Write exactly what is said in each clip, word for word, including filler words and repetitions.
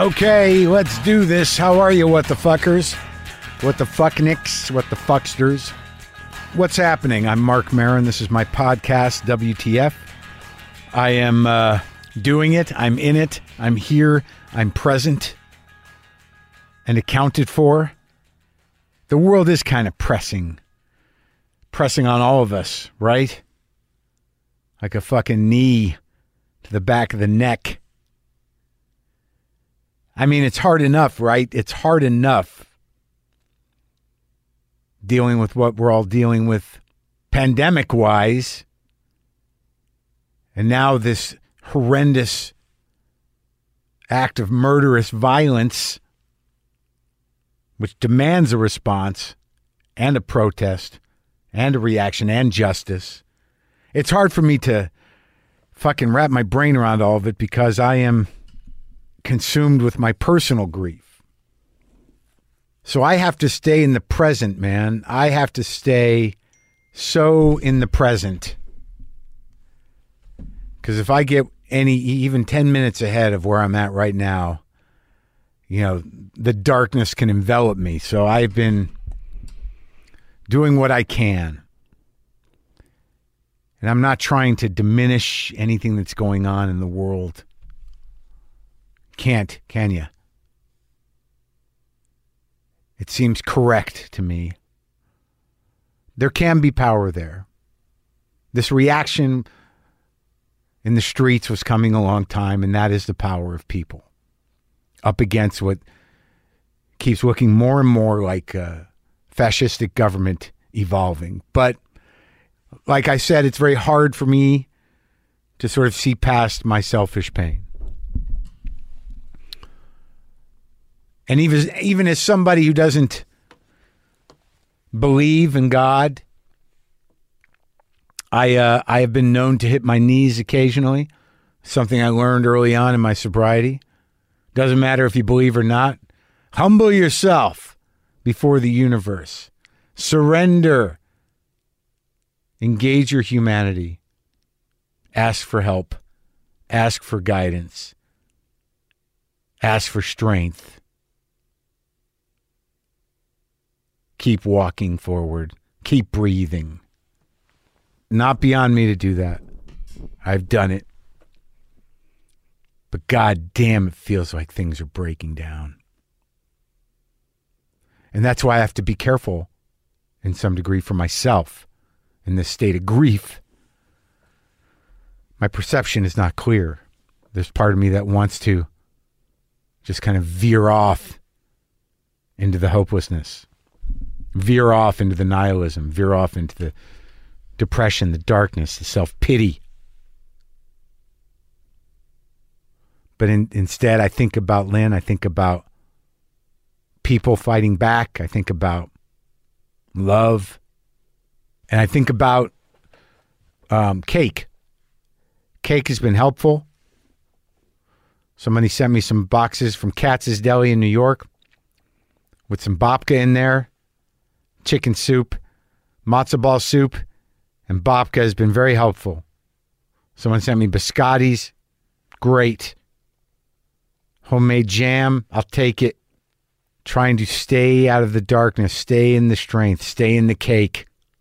Okay, let's do this. How are you, what the fuckers? What the fucknicks? What the fucksters? What's happening? I'm Mark Maron. This is my podcast, W T F. I am uh, doing it. I'm in it. I'm here. I'm present and accounted for. The world is kind of pressing. Pressing on all of us, right? Like a fucking knee to the back of the neck. I mean, it's hard enough, right? It's hard enough dealing with what we're all dealing with pandemic-wise. And now this horrendous act of murderous violence, which demands a response and a protest and a reaction and justice. It's hard for me to fucking wrap my brain around all of it because I am consumed with my personal grief. So I have to stay in the present, man. I have to stay so in the present. Because if I get any, even ten minutes ahead of where I'm at right now, you know, the darkness can envelop me. So I've been doing what I can. And I'm not trying to diminish anything that's going on in the world. Can't, can you? It seems correct to me. There can be power there. This reaction in the streets was coming a long time, and that is the power of people up against what keeps looking more and more like a fascistic government evolving. But like I said, it's very hard for me to sort of see past my selfish pain. And even, even as somebody who doesn't believe in God, I uh, I have been known to hit my knees occasionally, something I learned early on in my sobriety. Doesn't matter if you believe or not. Humble yourself before the universe. Surrender. Engage your humanity. Ask for help. Ask for guidance. Ask for strength. Keep walking forward. Keep breathing. Not beyond me to do that. I've done it. But god damn, it feels like things are breaking down. And that's why I have to be careful in some degree for myself in this state of grief. My perception is not clear. There's part of me that wants to just kind of veer off into the hopelessness. Veer off into the nihilism, veer off into the depression, the darkness, the self-pity. But in, instead, I think about Lynn. I think about people fighting back. I think about love. And I think about um, cake. Cake has been helpful. Somebody sent me some boxes from Katz's Deli in New York with some babka in there. Chicken soup, matzo ball soup, and babka has been very helpful. Someone sent me biscottis. Great. Homemade jam. I'll take it. Trying to stay out of the darkness. Stay in the strength. Stay in the cake.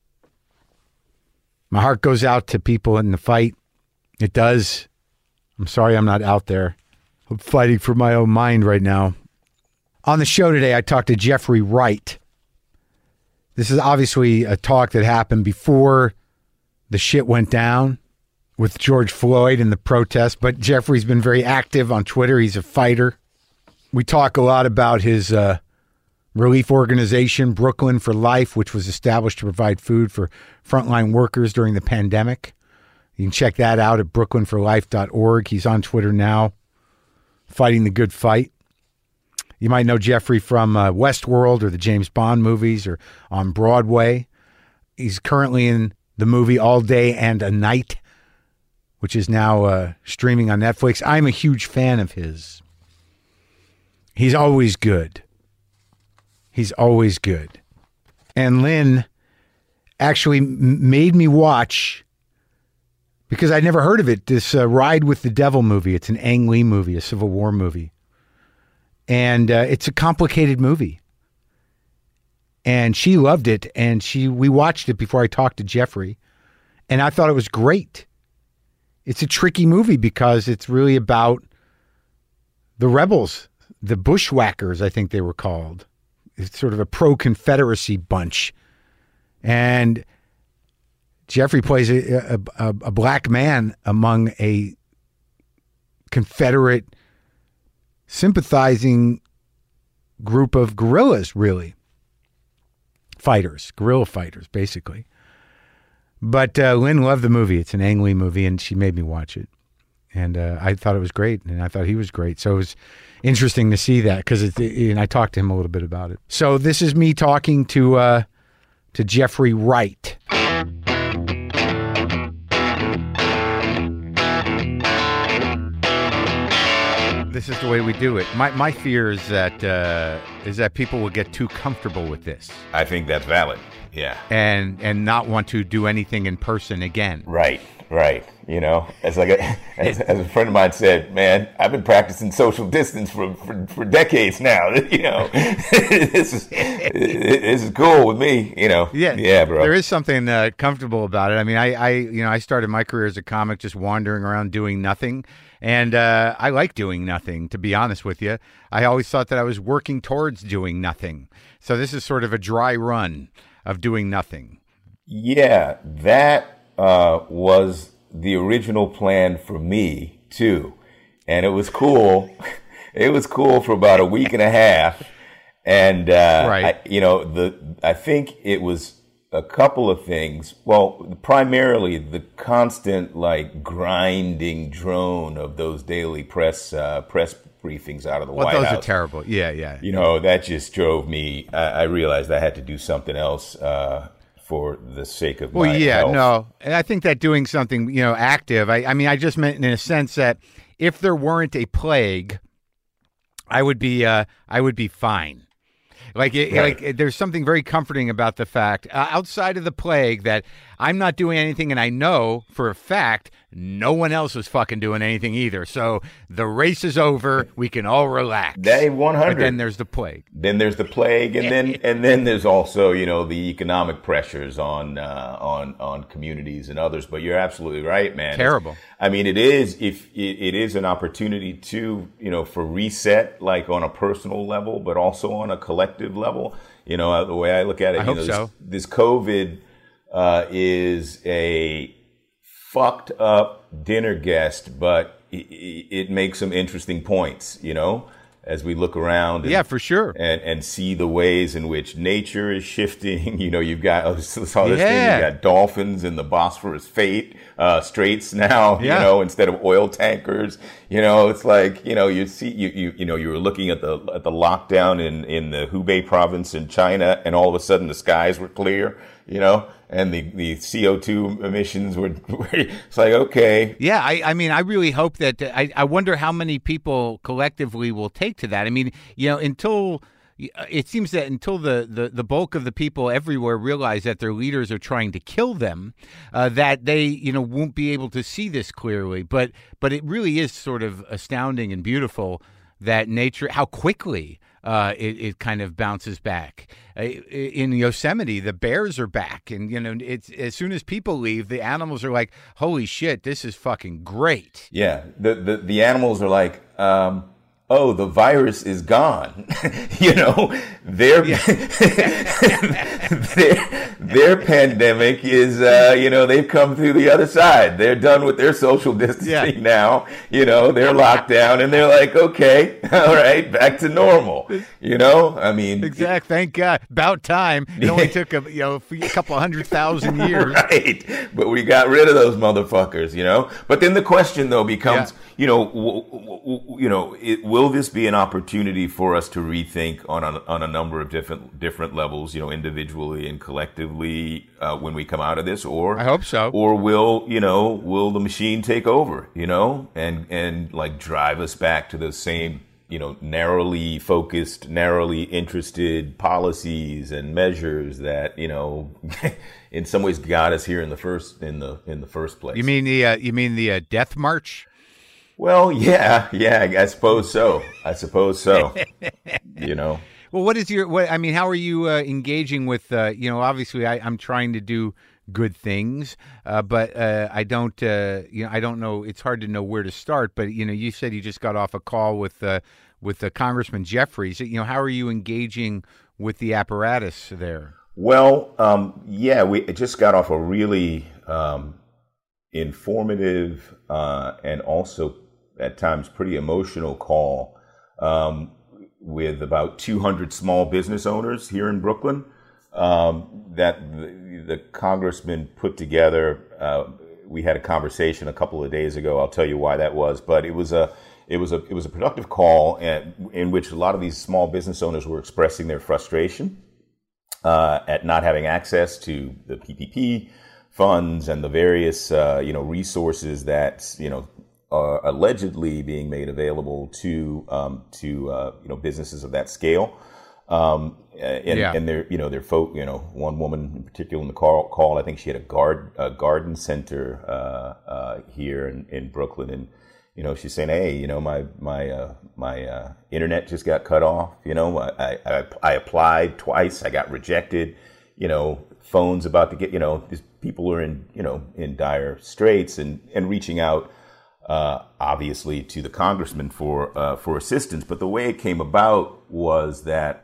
My heart goes out to people in the fight. It does. I'm sorry I'm not out there. I'm fighting for my own mind right now. On the show today, I talked to Jeffrey Wright. This is obviously a talk that happened before the shit went down with George Floyd and the protest, but Jeffrey's been very active on Twitter. He's a fighter. We talk a lot about his uh, relief organization, Brooklyn for Life, which was established to provide food for frontline workers during the pandemic. You can check that out at brooklyn for life dot org. He's on Twitter now, fighting the good fight. You might know Jeffrey from uh, Westworld or the James Bond movies or on Broadway. He's currently in the movie All Day and a Night, which is now uh, streaming on Netflix. I'm a huge fan of his. He's always good. He's always good. And Lynn actually m- made me watch, because I'd never heard of it, this uh, Ride with the Devil movie. It's an Ang Lee movie, a Civil War movie. And uh, it's a complicated movie. And she loved it, and she we watched it before I talked to Jeffrey, and I thought it was great. It's a tricky movie because it's really about the rebels, the bushwhackers, I think they were called. It's sort of a pro-Confederacy bunch. And Jeffrey plays a, a, a, a black man among a Confederate sympathizing group of guerrillas, really. Fighters, guerrilla fighters, basically. But uh, Lynn loved the movie. It's an Ang Lee movie, and she made me watch it. And uh, I thought it was great, and I thought he was great. So it was interesting to see that, because it, and I talked to him a little bit about it. So this is me talking to uh, to Jeffrey Wright. This is the way we do it. My my fear is that uh, is that people will get too comfortable with this. I think that's valid. Yeah. And and not want to do anything in person again. Right. Right. You know, as like a, as, as a friend of mine said, man, I've been practicing social distance for for, for decades now. You know, this is this is cool with me. You know. Yeah. Yeah, bro. There is something uh, comfortable about it. I mean, I I you know I started my career as a comic just wandering around doing nothing. And uh, I like doing nothing, to be honest with you. I always thought that I was working towards doing nothing. So this is sort of a dry run of doing nothing. Yeah, that uh, was the original plan for me, too. And it was cool. It was cool for about a week and a half. And, uh, right. I, you know, the I think it was a couple of things. Well, primarily the constant, like, grinding drone of those daily press uh, press briefings out of the well, White those House. Those are terrible. Yeah, yeah. You know, that just drove me. I, I realized I had to do something else uh, for the sake of well, my yeah, health. no. And I think that doing something, you know, active, I, I mean, I just meant in a sense that if there weren't a plague, I would be, uh, I would be fine. Like, it, right. like there's something very comforting about the fact, uh, outside of the plague, that I'm not doing anything, and I know for a fact no one else is fucking doing anything either. So the race is over. We can all relax. Day one hundred. But then there's the plague. Then there's the plague, and then and then there's also, you know, the economic pressures on uh, on on communities and others. But you're absolutely right, man. Terrible. It's, I mean, it is if it, it is an opportunity to, you know, for reset, like on a personal level, but also on a collective level. You know, the way I look at it, I you hope know, so. This, this COVID uh, is a fucked up dinner guest, but it, it makes some interesting points, you know, as we look around. And, yeah, for sure. And, and see the ways in which nature is shifting. You know, you've got, I saw this yeah. thing, you've got dolphins in the Bosphorus Fate, uh, Straits now, yeah. you know, instead of oil tankers. You know, it's like, you know, you see, you, you, you know, you were looking at the, at the lockdown in, in the Hubei province in China, and all of a sudden the skies were clear, you know, and the, the C O two emissions were, it's like, okay. Yeah, I, I mean, I really hope that, I, I wonder how many people collectively will take to that. I mean, you know, until, it seems that until the, the, the bulk of the people everywhere realize that their leaders are trying to kill them, uh, that they, you know, won't be able to see this clearly. But, but it really is sort of astounding and beautiful that nature, how quickly Uh, it, it kind of bounces back. Uh, in Yosemite, the bears are back, and you know, it's as soon as people leave, the animals are like, "Holy shit, this is fucking great." Yeah, the the, the animals are like, um, "Oh, the virus is gone." You know, their yeah. their their pandemic is, uh, you know, they've come through the other side. They're done with their social distancing yeah. now. You know, they're locked down, and they're like, "Okay, all right, back to normal." You know, I mean, exact. Thank God, about time. It only took a you know a couple hundred thousand years, right? But we got rid of those motherfuckers. You know, but then the question though becomes, yeah. you know, w- w- you know, it, will this be an opportunity for us to rethink on a, on a number of different different levels, you know, individually and collectively uh, when we come out of this, or I hope so, or will you know will the machine take over, you know, and and like drive us back to those same, you know, narrowly focused, narrowly interested policies and measures that, you know, in some ways got us here in the first in the in the first place. You mean the uh, you mean the uh, death march? Well, yeah, yeah, I suppose so. I suppose so. You know. Well, what is your? What I mean, how are you uh, engaging with? Uh, you know, obviously, I, I'm trying to do good things, uh, but uh, I don't. Uh, you know, I don't know. It's hard to know where to start. But you know, you said you just got off a call with uh, with uh, Congressman Jeffries. You know, how are you engaging with the apparatus there? Well, um, yeah, we just got off a really um, informative uh, and also at times pretty emotional call um, with about two hundred small business owners here in Brooklyn um, that the, the congressman put together. Uh, we had a conversation a couple of days ago. I'll tell you why that was, but it was a it was a it was a productive call and, in which a lot of these small business owners were expressing their frustration uh, at not having access to the P P P funds and the various uh, you know resources that you know. are allegedly being made available to um, to uh, you know businesses of that scale, um, and, yeah. and they're you know they're folk you know one woman in particular in the call, call I think she had a guard a garden center uh, uh, here in, in Brooklyn, and you know she's saying, hey, you know my my uh, my uh, internet just got cut off, you know I, I I applied twice, I got rejected, you know phone's about to get you know these people are in you know in dire straits and and reaching out. Uh, obviously to the congressman for uh, for assistance, but the way it came about was that,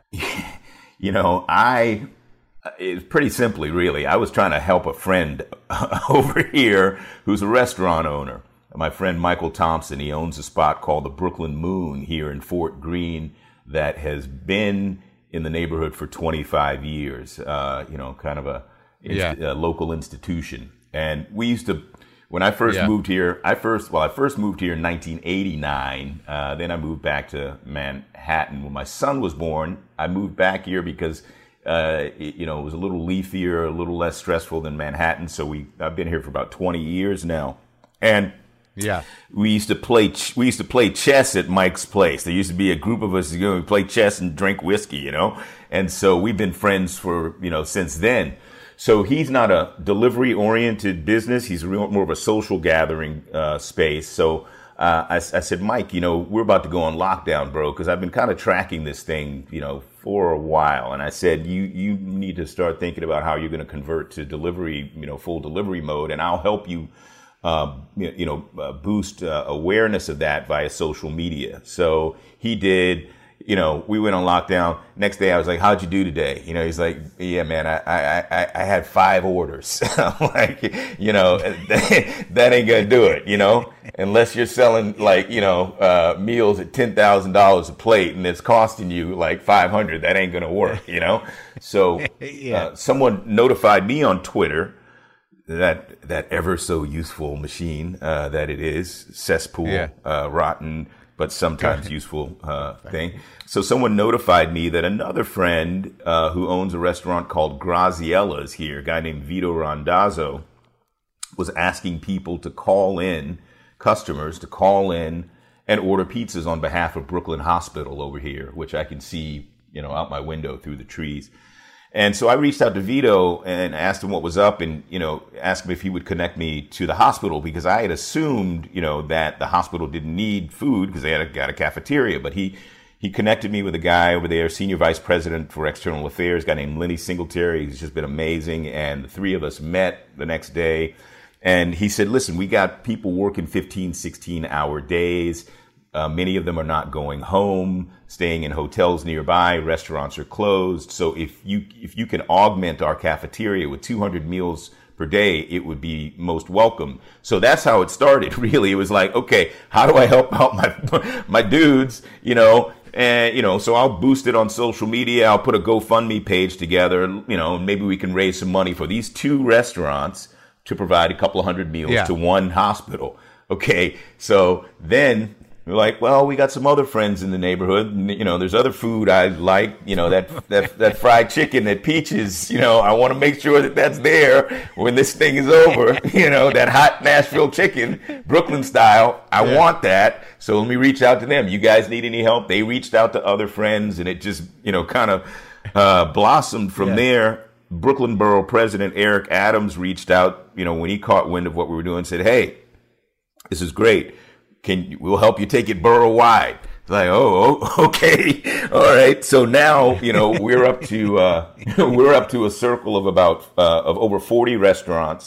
you know, I it's pretty simply, really, I was trying to help a friend over here who's a restaurant owner. My friend Michael Thompson, he owns a spot called the Brooklyn Moon here in Fort Greene that has been in the neighborhood for twenty-five years. Uh, you know, kind of a, inst- yeah. a local institution, and we used to. When I first yeah. moved here, I first well, I first moved here in nineteen eighty-nine. Uh, then I moved back to Manhattan. When my son was born, I moved back here because uh, it, you know it was a little leafier, a little less stressful than Manhattan. So we I've been here for about twenty years now, and yeah, we used to play ch- we used to play chess at Mike's place. There used to be a group of us who you know, play chess and drink whiskey, you know, and so we've been friends for you know since then. So he's not a delivery-oriented business. He's real, more of a social gathering uh, space. So uh, I, I said, Mike, you know, we're about to go on lockdown, bro, because I've been kind of tracking this thing, you know, for a while. And I said, you you need to start thinking about how you're going to convert to delivery, you know, full delivery mode, and I'll help you, uh, you know, uh, boost uh, awareness of that via social media. So he did. You know, we went on lockdown. Next day, I was like, how'd you do today? You know, he's like, yeah, man, I I, I, I had five orders. I'm like, you know, that, that ain't going to do it, you know, unless you're selling like, you know, uh, meals at ten thousand dollars a plate and it's costing you like five hundred dollars. That ain't going to work, you know. So yeah. uh, someone notified me on Twitter, that that ever so useful machine uh, that it is, cesspool, yeah. uh, rotten, but sometimes useful uh, thing. So someone notified me that another friend uh, who owns a restaurant called Graziella's here, a guy named Vito Randazzo, was asking people to call in, customers to call in and order pizzas on behalf of Brooklyn Hospital over here, which I can see, you know, out my window through the trees. And so I reached out to Vito and asked him what was up and, you know, asked him if he would connect me to the hospital because I had assumed, you know, that the hospital didn't need food because they had a, got a cafeteria. But he, he connected me with a guy over there, senior vice president for external affairs, a guy named Lenny Singletary. He's just been amazing. And the three of us met the next day. And he said, listen, we got people working fifteen, sixteen hour days. Uh, many of them are not going home, staying in hotels nearby. Restaurants are closed. So if you if you can augment our cafeteria with two hundred meals per day, it would be most welcome. So that's how it started. Really, it was like, okay, how do I help out my my dudes? You know, and you know, so I'll boost it on social media. I'll put a GoFundMe page together. You know, maybe we can raise some money for these two restaurants to provide a couple of hundred meals yeah. to one hospital. Okay, so then. We're like, well, we got some other friends in the neighborhood. And, you know, there's other food I like. You know, that that that fried chicken at Peaches. You know, I want to make sure that that's there when this thing is over. You know, that hot Nashville chicken, Brooklyn style. I yeah. want that. So let me reach out to them. You guys need any help? They reached out to other friends, and it just, you know, kind of uh, blossomed from yeah. there. Brooklyn Borough President Eric Adams reached out. You know, when he caught wind of what we were doing, said, "Hey, this is great. can we'll help you take it borough wide. It's like, oh, oh, okay, all right. So now, you know, we're up to uh, we're up to a circle of about uh, of over forty restaurants.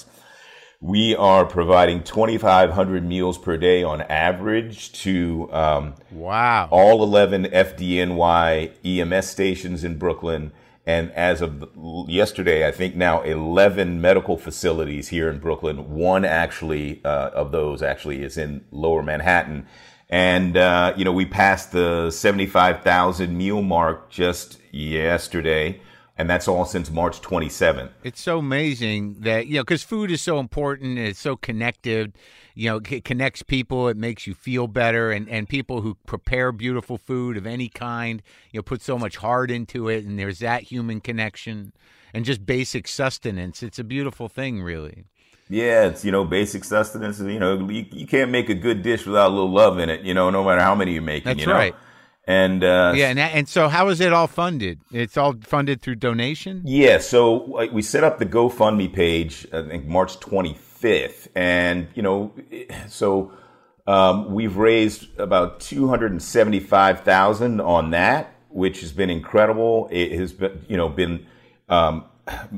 We are providing twenty-five hundred meals per day on average to um, wow all eleven F D N Y E M S stations in Brooklyn. And as of yesterday, I think now eleven medical facilities here in Brooklyn. One actually uh, of those actually is in Lower Manhattan. And, uh, you know, we passed the seventy-five thousand meal mark just yesterday. And that's all since March twenty-seventh. It's so amazing that, you know, because food is so important. It's so connected. You know, it connects people. It makes you feel better. And, and people who prepare beautiful food of any kind, you know, put so much heart into it. And there's that human connection and just basic sustenance. It's a beautiful thing, really. Yeah, it's, you know, basic sustenance. You know, you, you can't make a good dish without a little love in it, you know, no matter how many you're making. That's you know? right. And uh, yeah, and, and so how is it all funded? It's all funded through donation? Yeah, so we set up the GoFundMe page, I think March twenty-fifth. And, you know, so um, we've raised about two hundred seventy-five thousand dollars on that, which has been incredible. It has been, you know, been um,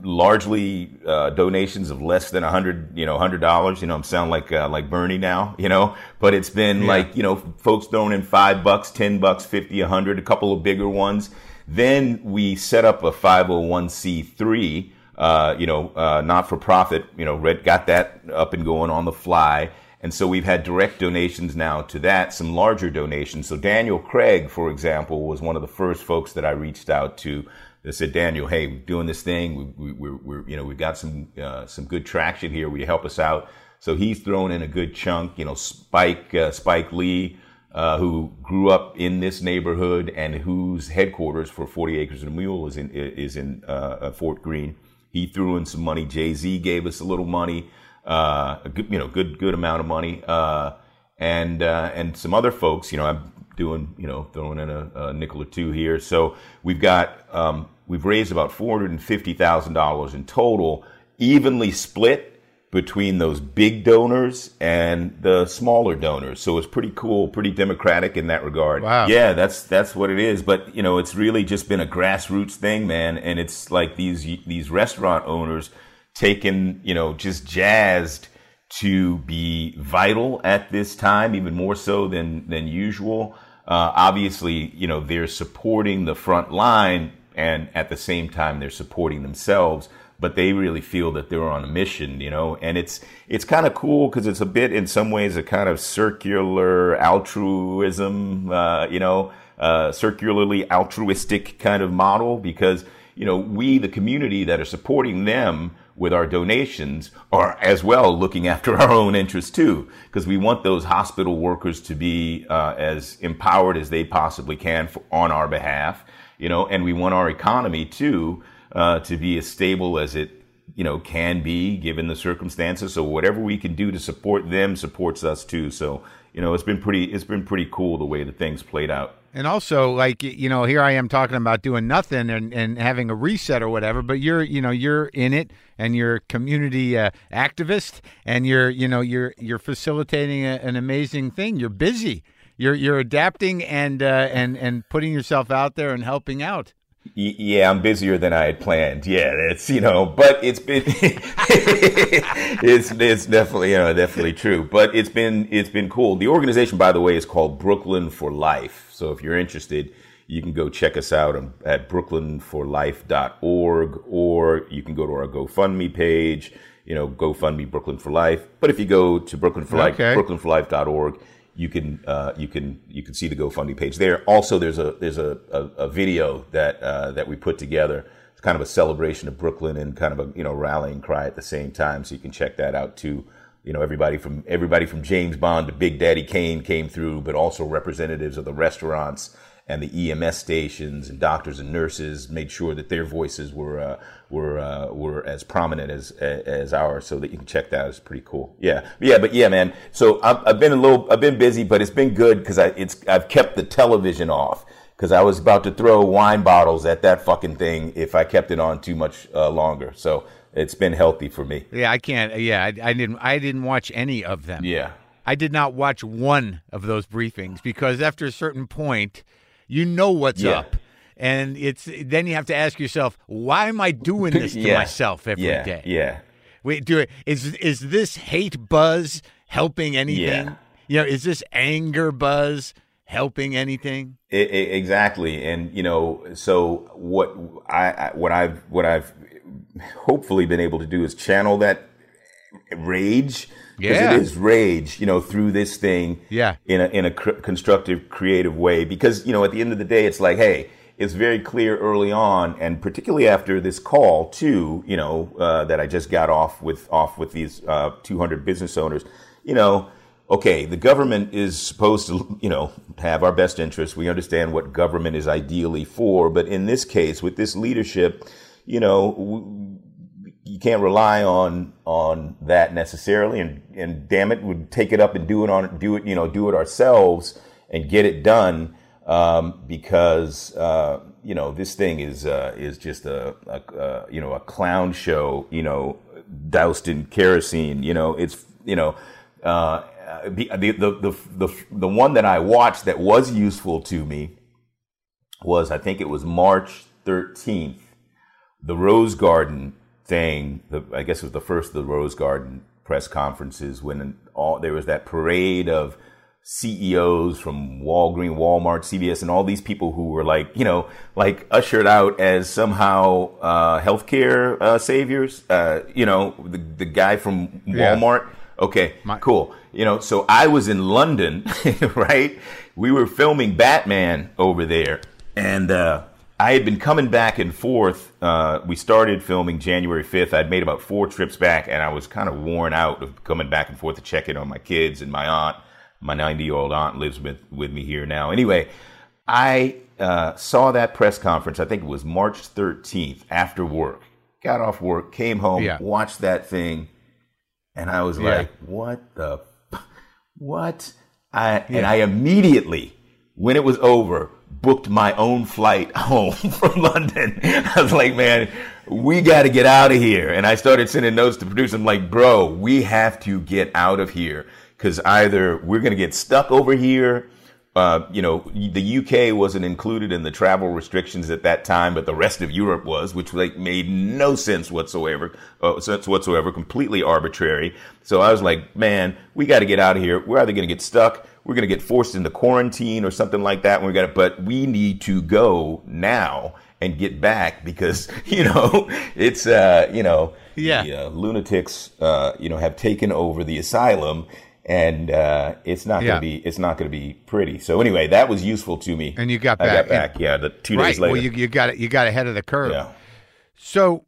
largely uh, donations of less than a hundred, you know, a hundred dollars. You know, I'm sounding like uh, like Bernie now, you know, but it's been yeah. like, you know, folks throwing in five bucks, ten bucks, fifty, a hundred, a couple of bigger ones. Then we set up a five oh one c three, uh, you know, uh, not for profit. You know, Red got that up and going on the fly. And so we've had direct donations now to that, some larger donations. So Daniel Craig, for example, was one of the first folks that I reached out to. They said, Daniel, hey, we're doing this thing. We, we, we're, we're, you know, we've got some, uh, some good traction here. Will you help us out? So he's thrown in a good chunk. You know, Spike, uh, Spike Lee, uh, who grew up in this neighborhood and whose headquarters for forty acres and a mule is in, is in, uh, Fort Greene. He threw in some money. Jay-Z gave us a little money, uh, a good, you know, good, good amount of money. Uh, and, uh, and some other folks, you know, I'm doing, you know, throwing in a, a nickel or two here. So we've got, um, we've raised about four hundred fifty thousand dollars in total, evenly split between those big donors and the smaller donors. So it's pretty cool, pretty democratic in that regard. Wow. Yeah, that's, that's what it is. But, you know, it's really just been a grassroots thing, man. And it's like these, these restaurant owners taken, you know, just jazzed to be vital at this time, even more so than, than usual. Uh, obviously, you know, they're supporting the front line and at the same time they're supporting themselves, but they really feel that they're on a mission, you know, and it's, it's kind of cool because it's a bit, in some ways, a kind of circular altruism, uh, you know, uh, circularly altruistic kind of model because, you know, we, the community that are supporting them with our donations are as well looking after our own interests too, because we want those hospital workers to be uh, as empowered as they possibly can for, on our behalf, you know, and we want our economy too uh, to be as stable as it, you know, can be given the circumstances. So whatever we can do to support them supports us too. So, you know, it's been pretty, it's been pretty cool the way the things played out. And also, like, you know, here I am talking about doing nothing and, and having a reset or whatever, but you're, you know, you're in it and you're a community uh, activist and you're, you know, you're, you're facilitating a, an amazing thing. You're busy. You're, you're adapting and, uh, and, and putting yourself out there and helping out. Yeah, I'm busier than I had planned. Yeah, it's, you know, but it's been, it's, it's definitely, you know, definitely true, but it's been, it's been cool. The organization, by the way, is called Brooklyn for Life. So if you're interested, you can go check us out at brooklyn for life dot org, or you can go to our GoFundMe page, you know, GoFundMe Brooklyn for Life. But if you go to Brooklyn for Life, okay. brooklyn for life dot org, you can, uh, you can, you can see the GoFundMe page there. Also, there's a, there's a, a, a video that, uh, that we put together. It's kind of a celebration of Brooklyn and kind of a, you know, rallying cry at the same time. So you can check that out too. You know, everybody from, everybody from James Bond to Big Daddy Kane came through, but also representatives of the restaurants and the E M S stations and doctors and nurses made sure that their voices were uh, were uh, were as prominent as as ours. So that you can check that out. It's pretty cool. Yeah, yeah, but yeah, man. So I've, I've been a little, I've been busy, but it's been good because I it's I've kept the television off because I was about to throw wine bottles at that fucking thing if I kept it on too much uh, longer. So it's been healthy for me. Yeah, I can't. Yeah, I, I didn't. I didn't watch any of them. Yeah. I did not watch one of those briefings because after a certain point, you know what's Yeah. up. And it's then you have to ask yourself, why am I doing this to Yeah. myself every yeah, day? Yeah. Wait, do it. Is is this hate buzz helping anything? Yeah. You know, is this anger buzz helping anything? I- I- exactly. And, you know, so what I, I what I've what I've hopefully been able to do is channel that rage. Because Yeah. it is rage, you know, through this thing. Yeah. In a in a cr- constructive, creative way. Because, you know, at the end of the day, it's like, hey, it's very clear early on, and particularly after this call too, you know, uh, that I just got off with off with these uh, two hundred business owners, you know. Okay, the government is supposed to, you know, have our best interests. We understand what government is ideally for, but in this case, with this leadership, you know, w- you can't rely on on that necessarily. And and damn it, we'd take it up and do it on do it, you know, do it ourselves and get it done, um, because uh, you know, this thing is uh, is just a, a, a you know a clown show, you know, doused in kerosene. You know, it's you know. Uh, The, the the the the one that I watched that was useful to me was, I think it was March thirteenth, the Rose Garden thing. The, I guess it was the first of the Rose Garden press conferences when all there was that parade of C E Os from Walgreens, Walmart, C V S, and all these people who were like, you know, like ushered out as somehow uh, healthcare uh, saviors. Uh, you know, the the guy from Walmart. Yeah. Okay, My- cool. You know, so I was in London, right? We were filming Batman over there, and uh, I had been coming back and forth. Uh, we started filming January fifth. I'd made about four trips back, and I was kind of worn out of coming back and forth to check in on my kids and my aunt. My ninety-year-old aunt lives with, with me here now. Anyway, I uh, saw that press conference, I think it was March thirteenth, after work. Got off work, came home, Yeah. watched that thing. And I was Yeah. like, what the, f- what? I, Yeah. And I immediately, when it was over, booked my own flight home from London. I was like, man, we got to get out of here. And I started sending notes to producers. I'm like, bro, we have to get out of here, because either we're going to get stuck over here. Uh, you know, the U K wasn't included in the travel restrictions at that time, but the rest of Europe was, which like made no sense whatsoever, uh, sense whatsoever, completely arbitrary. So I was like, man, we got to get out of here. We're either going to get stuck, we're going to get forced into quarantine or something like that. And we got to, but we need to go now and get back, because, you know, it's, uh, you know, Yeah. the uh, lunatics, uh, you know, have taken over the asylum. And uh, it's not Yeah. gonna be it's not gonna be pretty. So anyway, that was useful to me. And you got I back. got back. Yeah, the two Right. days later. Well, you, you got it. You got ahead of the curve. yeah. So,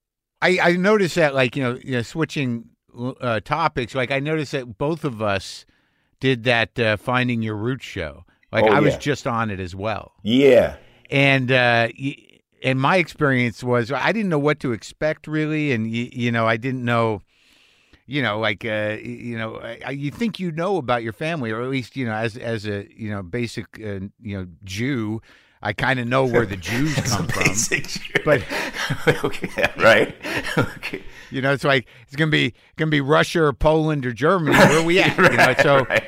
I I noticed that, like, you know, you know switching uh, topics. Like, I noticed that both of us did that uh, Finding Your Roots show. Like, Oh, I was yeah. just on it as well. Yeah. And uh, y- and my experience was I didn't know what to expect really, and you, you know I didn't know. You know, like uh, you know, I, you think you know about your family, or at least you know, as as a you know basic uh, you know Jew, I kind of know where the Jews come from. Basic shit. But okay, right. Okay. you know, it's like it's gonna be gonna be Russia or Poland or Germany. Where are we at? You know, so. Right.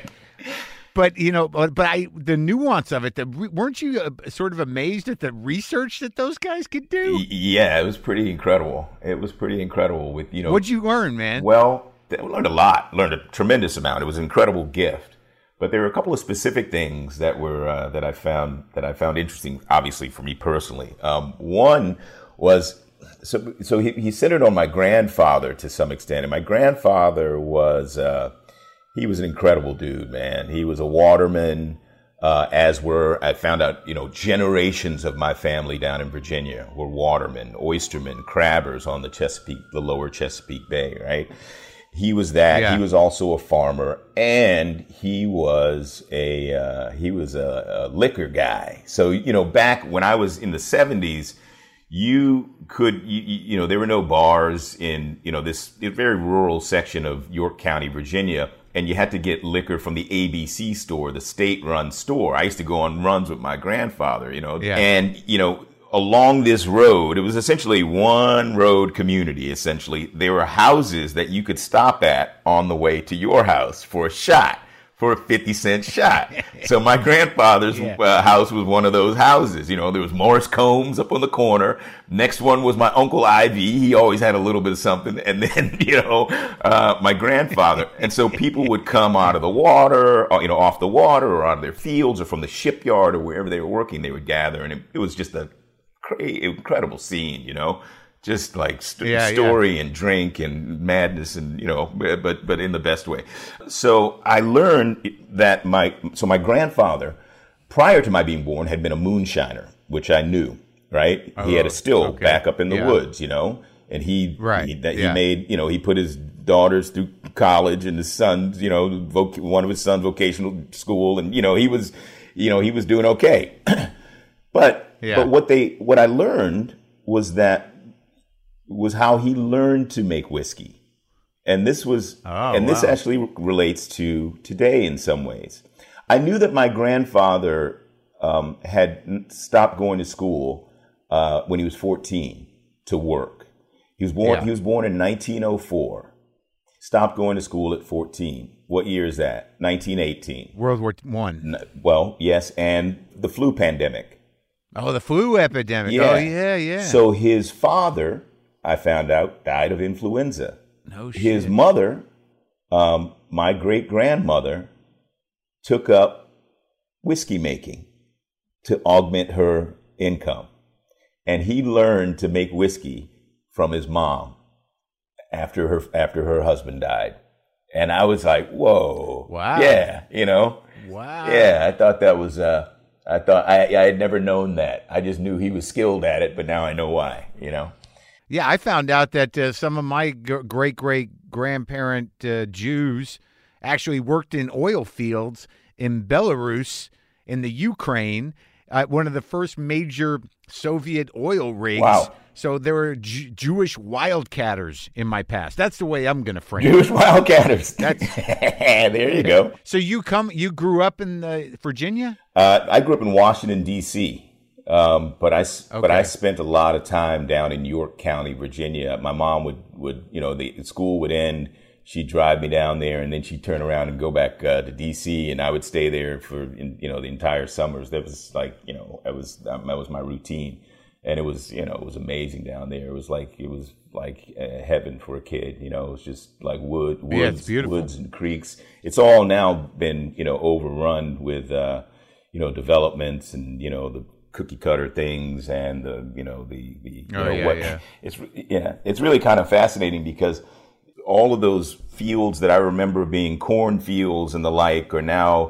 But you know, but, but I the nuance of it. The, weren't you uh, sort of amazed at the research that those guys could do? Y- Yeah, it was pretty incredible. It was pretty incredible with, you know. What'd you learn, man? Well, I learned a lot. Learned a tremendous amount. It was an incredible gift. But there were a couple of specific things that were uh, that I found that I found interesting. Obviously, for me personally, um, one was so so he, he centered on my grandfather to some extent, and my grandfather was uh, he was an incredible dude, man. He was a waterman. Uh, as were, I found out, you know, generations of my family down in Virginia were watermen, oystermen, crabbers on the Chesapeake, the lower Chesapeake Bay, right? He was that. Yeah. He was also a farmer, and he was a uh, he was a, a liquor guy. So, you know, back when I was in the seventies, you could, you, you know, there were no bars in, you know, this very rural section of York County, Virginia. And you had to get liquor from the A B C store, the state-run store. I used to go on runs with my grandfather, you know, Yeah. and, you know, along this road, it was essentially one road community, essentially. There were houses that you could stop at on the way to your house for a shot. for a fifty cent shot. So my grandfather's Yeah. uh, house was one of those houses. You know, there was Morris Combs up on the corner. Next one was my Uncle Ivy. He always had a little bit of something. And then, you know, uh, my grandfather. And so people would come out of the water, or, you know, off the water or out of their fields or from the shipyard or wherever they were working, they would gather. And it, it was just a cra- incredible scene, you know. Just like st- Yeah, story yeah. and drink and madness and, you know, but, but in the best way. So I learned that my, so my grandfather, prior to my being born, had been a moonshiner, which I knew, right? Oh, he had a still okay. back up in the yeah. woods, you know, and he, right. he, that yeah. he made, you know, he put his daughters through college and his sons, you know, voc- one of his sons vocational school. And, you know, he was, you know, he was doing okay. but, yeah. but what they, what I learned was that, was how he learned to make whiskey. And this was, oh, and this wow. actually relates to today in some ways. I knew that my grandfather um, had stopped going to school uh, when he was fourteen to work. He was born, yeah. he was born in nineteen oh four. Stopped going to school at fourteen. What year is that? nineteen eighteen. World War One. Well, yes, and the flu pandemic. Oh, the flu epidemic. Yeah. Oh, yeah, yeah. So his father, I found out, died of influenza. No shit. His mother, um, my great-grandmother, took up whiskey making to augment her income. And he learned to make whiskey from his mom after her after her husband died. And I was like, whoa. Wow. Yeah, you know. Wow. Yeah, I thought that was, uh, I thought, I, I had never known that. I just knew he was skilled at it, but now I know why, you know. Yeah, I found out that uh, some of my g- great-great-grandparent uh, Jews actually worked in oil fields in Belarus, in the Ukraine, uh, one of the first major Soviet oil rigs. Wow. So there were J- Jewish wildcatters in my past. That's the way I'm going to frame Jewish it. wildcatters. That's there you go. So you come, you grew up in uh, Virginia? Uh, I grew up in Washington, D C Um, but I, okay. but I spent a lot of time down in York County, Virginia. My mom would, would, you know, the school would end. She'd drive me down there and then she'd turn around and go back uh, to D C and I would stay there for, you know, the entire summers. That was like, you know, that was, that was my routine. And it was, you know, it was amazing down there. It was like, it was like uh, heaven for a kid, you know, it was just like wood, woods, yeah, it's beautiful. Woods and creeks. It's all now been, you know, overrun with, uh, you know, developments and, you know, the cookie cutter things and the, you know, the, the you oh, know, yeah, what yeah. it's, yeah, it's really kind of fascinating because all of those fields that I remember being cornfields and the like are now,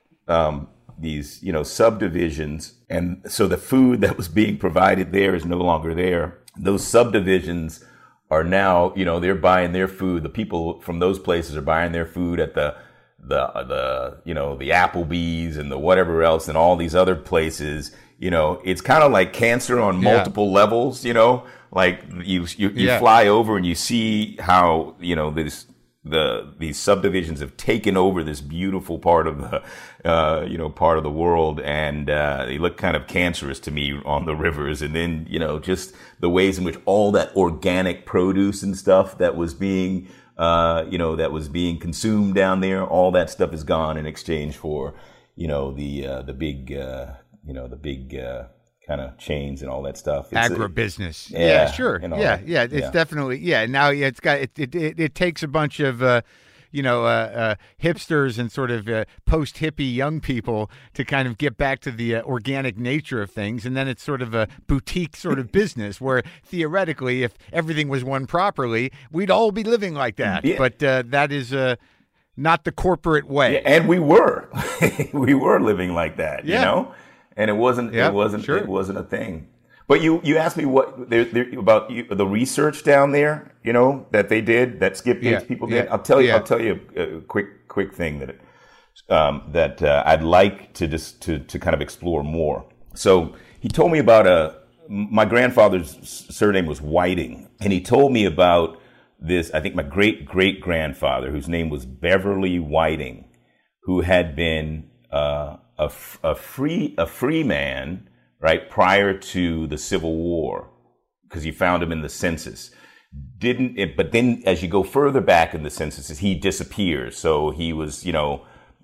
um, these, you know, subdivisions. And so the food that was being provided there is no longer there. Those subdivisions are now, you know, they're buying their food. The people from those places are buying their food at the, the, the, you know, the Applebee's and the whatever else and all these other places. You know, it's kind of like cancer on multiple yeah. levels, you know, like you, you, you yeah. fly over and you see how, you know, this, the, these subdivisions have taken over this beautiful part of the, uh, you know, part of the world. And, uh, they look kind of cancerous to me on the rivers. And then, you know, just the ways in which all that organic produce and stuff that was being, uh, you know, that was being consumed down there, all that stuff is gone in exchange for, you know, the, uh, the big, uh, you know, the big, uh, kind of chains and all that stuff. It's agribusiness. A, yeah, yeah, sure. You know, yeah, yeah. It's yeah. definitely, yeah. Now yeah, it's got, it, it, it, it takes a bunch of, uh, you know, uh, uh, hipsters and sort of uh, post-hippie young people to kind of get back to the uh, organic nature of things. And then it's sort of a boutique sort of business where theoretically, if everything was run properly, we'd all be living like that. Yeah. But uh, that is uh, not the corporate way. Yeah, and we were. we were living like that, yeah. you know? And it wasn't, yep, it wasn't, sure. it wasn't a thing. But you, you asked me what there, there, about you, the research down there, you know, that they did, that Skip Gates yeah, people did. yeah, I'll tell you, yeah. I'll tell you a, a quick, quick thing that, um, that uh, I'd like to just to to kind of explore more. So he told me about a my grandfather's surname was Whiting, and he told me about this. I think my great great grandfather, whose name was Beverly Whiting, who had been uh, a a free a free man. Right, prior to the Civil War, because you found him in the census. Didn't it, but then as you go further back in the census, he disappears. So he was, you know,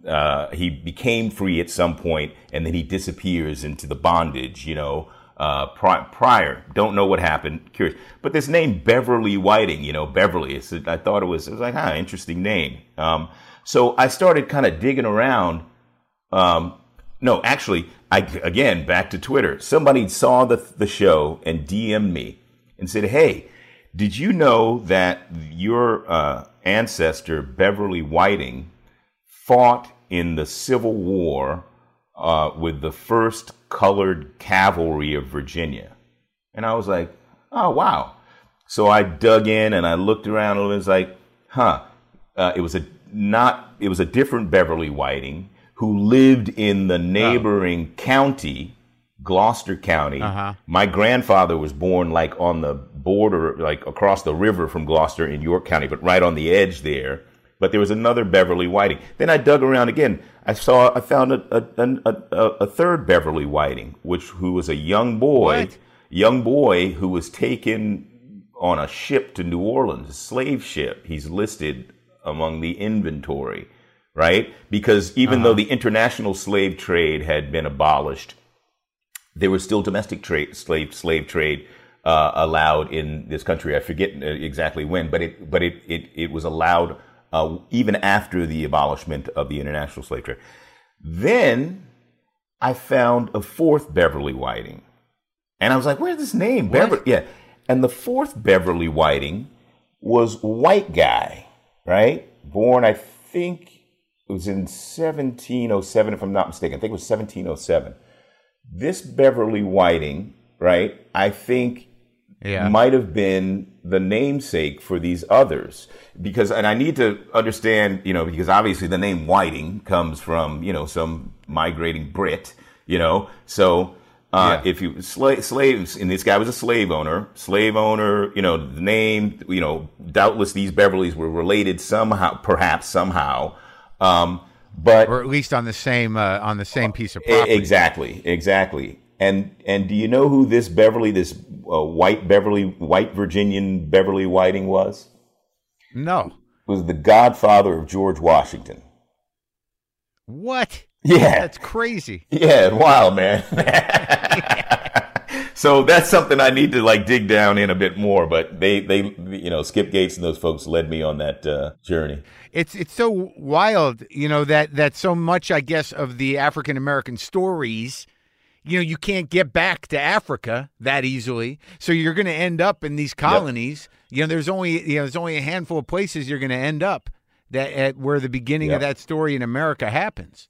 uh, he became free at some point, and then he disappears into the bondage, you know, uh, pri- prior. Don't know what happened. Curious. But this name, Beverly Whiting, you know, Beverly, it's, I thought it was, it was like, ah, interesting name. Um, so I started kind of digging around. Um, no, actually, I, again, back to Twitter. Somebody saw the, the show and D M'd me and said, hey, did you know that your uh, ancestor, Beverly Whiting, fought in the Civil War uh, with the first Colored Cavalry of Virginia? And I was like, oh, wow. So I dug in and I looked around and it was like, huh, uh, it was a not, it was a different Beverly Whiting who lived in the neighboring oh. county, Gloucester County. Uh-huh. My grandfather was born like on the border, like across the river from Gloucester in York County, but right on the edge there. But there was another Beverly Whiting. Then I dug around again. I saw, I found a a, a, a, a third Beverly Whiting, which who was a young boy, what? young boy who was taken on a ship to New Orleans, a slave ship. He's listed among the inventory, right? Because even uh-huh. though the international slave trade had been abolished, there was still domestic trade, slave slave trade uh, allowed in this country. I forget exactly when, but it but it it, it was allowed uh, even after the abolishment of the international slave trade. Then I found a fourth Beverly Whiting, and I was like, "Where's this name, Beverly?" Yeah, and the fourth Beverly Whiting was a white guy, right? Born, I think it was in seventeen oh seven, if I'm not mistaken. I think it was seventeen oh seven. This Beverly Whiting, right, I think yeah. might have been the namesake for these others. Because, and I need to understand, you know, because obviously the name Whiting comes from, you know, some migrating Brit, you know. So uh, yeah. if you, sla- slaves, and this guy was a slave owner, slave owner, you know, the name, you know, doubtless these Beverlys were related somehow, perhaps somehow. Um But, or at least on the same uh, on the same piece of property. Exactly, exactly. And and do you know who this Beverly, this uh, white Beverly, white Virginian Beverly Whiting was? No. It was the godfather of George Washington. What? Yeah, that's crazy. Yeah, wild, man. So that's something I need to like dig down in a bit more. But they, they, you know, Skip Gates and those folks led me on that uh, journey. It's it's so wild, you know, that that so much, I guess, of the African American stories, you know, you can't get back to Africa that easily. So you're going to end up in these colonies. Yep. You know, there's only you know there's only a handful of places you're going to end up that at where the beginning yep. of that story in America happens.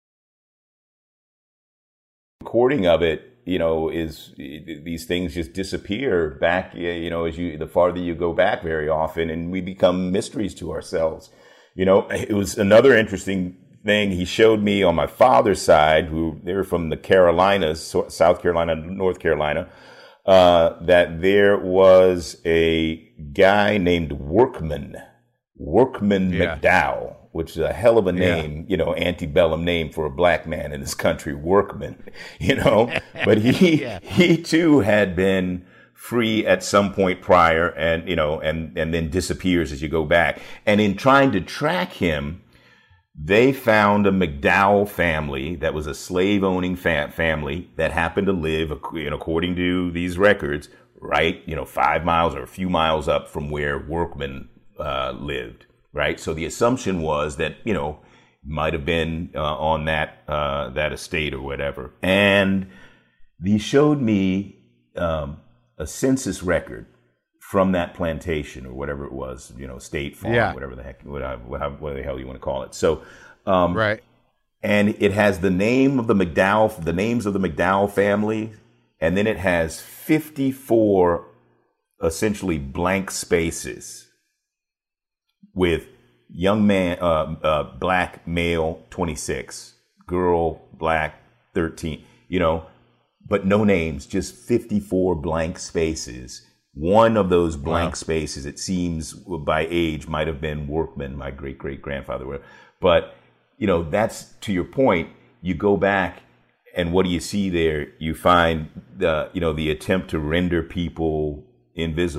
Recording of it. You know, is these things just disappear back, you know, as you, the farther you go back very often, and we become mysteries to ourselves. You know, it was another interesting thing he showed me on my father's side, who they're from the Carolinas, South Carolina, North Carolina, uh, that there was a guy named Workman, Workman yeah. McDowell, which is a hell of a name, yeah. you know, antebellum name for a black man in this country, Workman, you know, but he, yeah. he too had been free at some point prior and, you know, and, and then disappears as you go back. And in trying to track him, they found a McDowell family that was a slave owning fa- family that happened to live, you know, according to these records, right, you know, five miles or a few miles up from where Workman uh, lived. Right. So the assumption was that, you know, might have been uh, on that uh, that estate or whatever. And he showed me um, a census record from that plantation or whatever it was, you know, state farm, yeah. whatever the heck, whatever, whatever the hell you want to call it. So, um, right. And it has the name of the McDowell, the names of the McDowell family. And then it has fifty-four essentially blank spaces. With young man, uh, uh, black male, twenty-six, girl, black, thirteen, you know, but no names, just fifty-four blank spaces. One of those blank wow. spaces, it seems by age, might have been Workman, my great great grandfather. But, you know, that's to your point. You go back and what do you see there? You find the, you know, the attempt to render people invisible.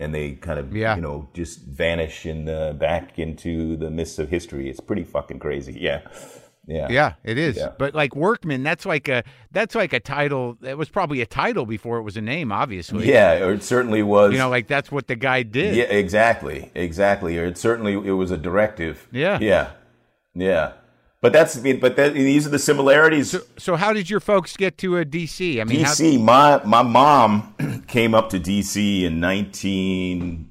and they kind of, Yeah. you know, just vanish in the, back into the mists of history. It's pretty fucking crazy. Yeah. Yeah. Yeah, it is. Yeah. But like Workman, that's like a that's like a title. It was probably a title before it was a name, obviously. Yeah, or it certainly was. You know, like that's what the guy did. Yeah, exactly, exactly. Or it certainly it was a directive. Yeah. Yeah, yeah. But that's but that, these are the similarities. So, so how did your folks get to a D C? I mean, D C. How... My my mom came up to D C in nineteen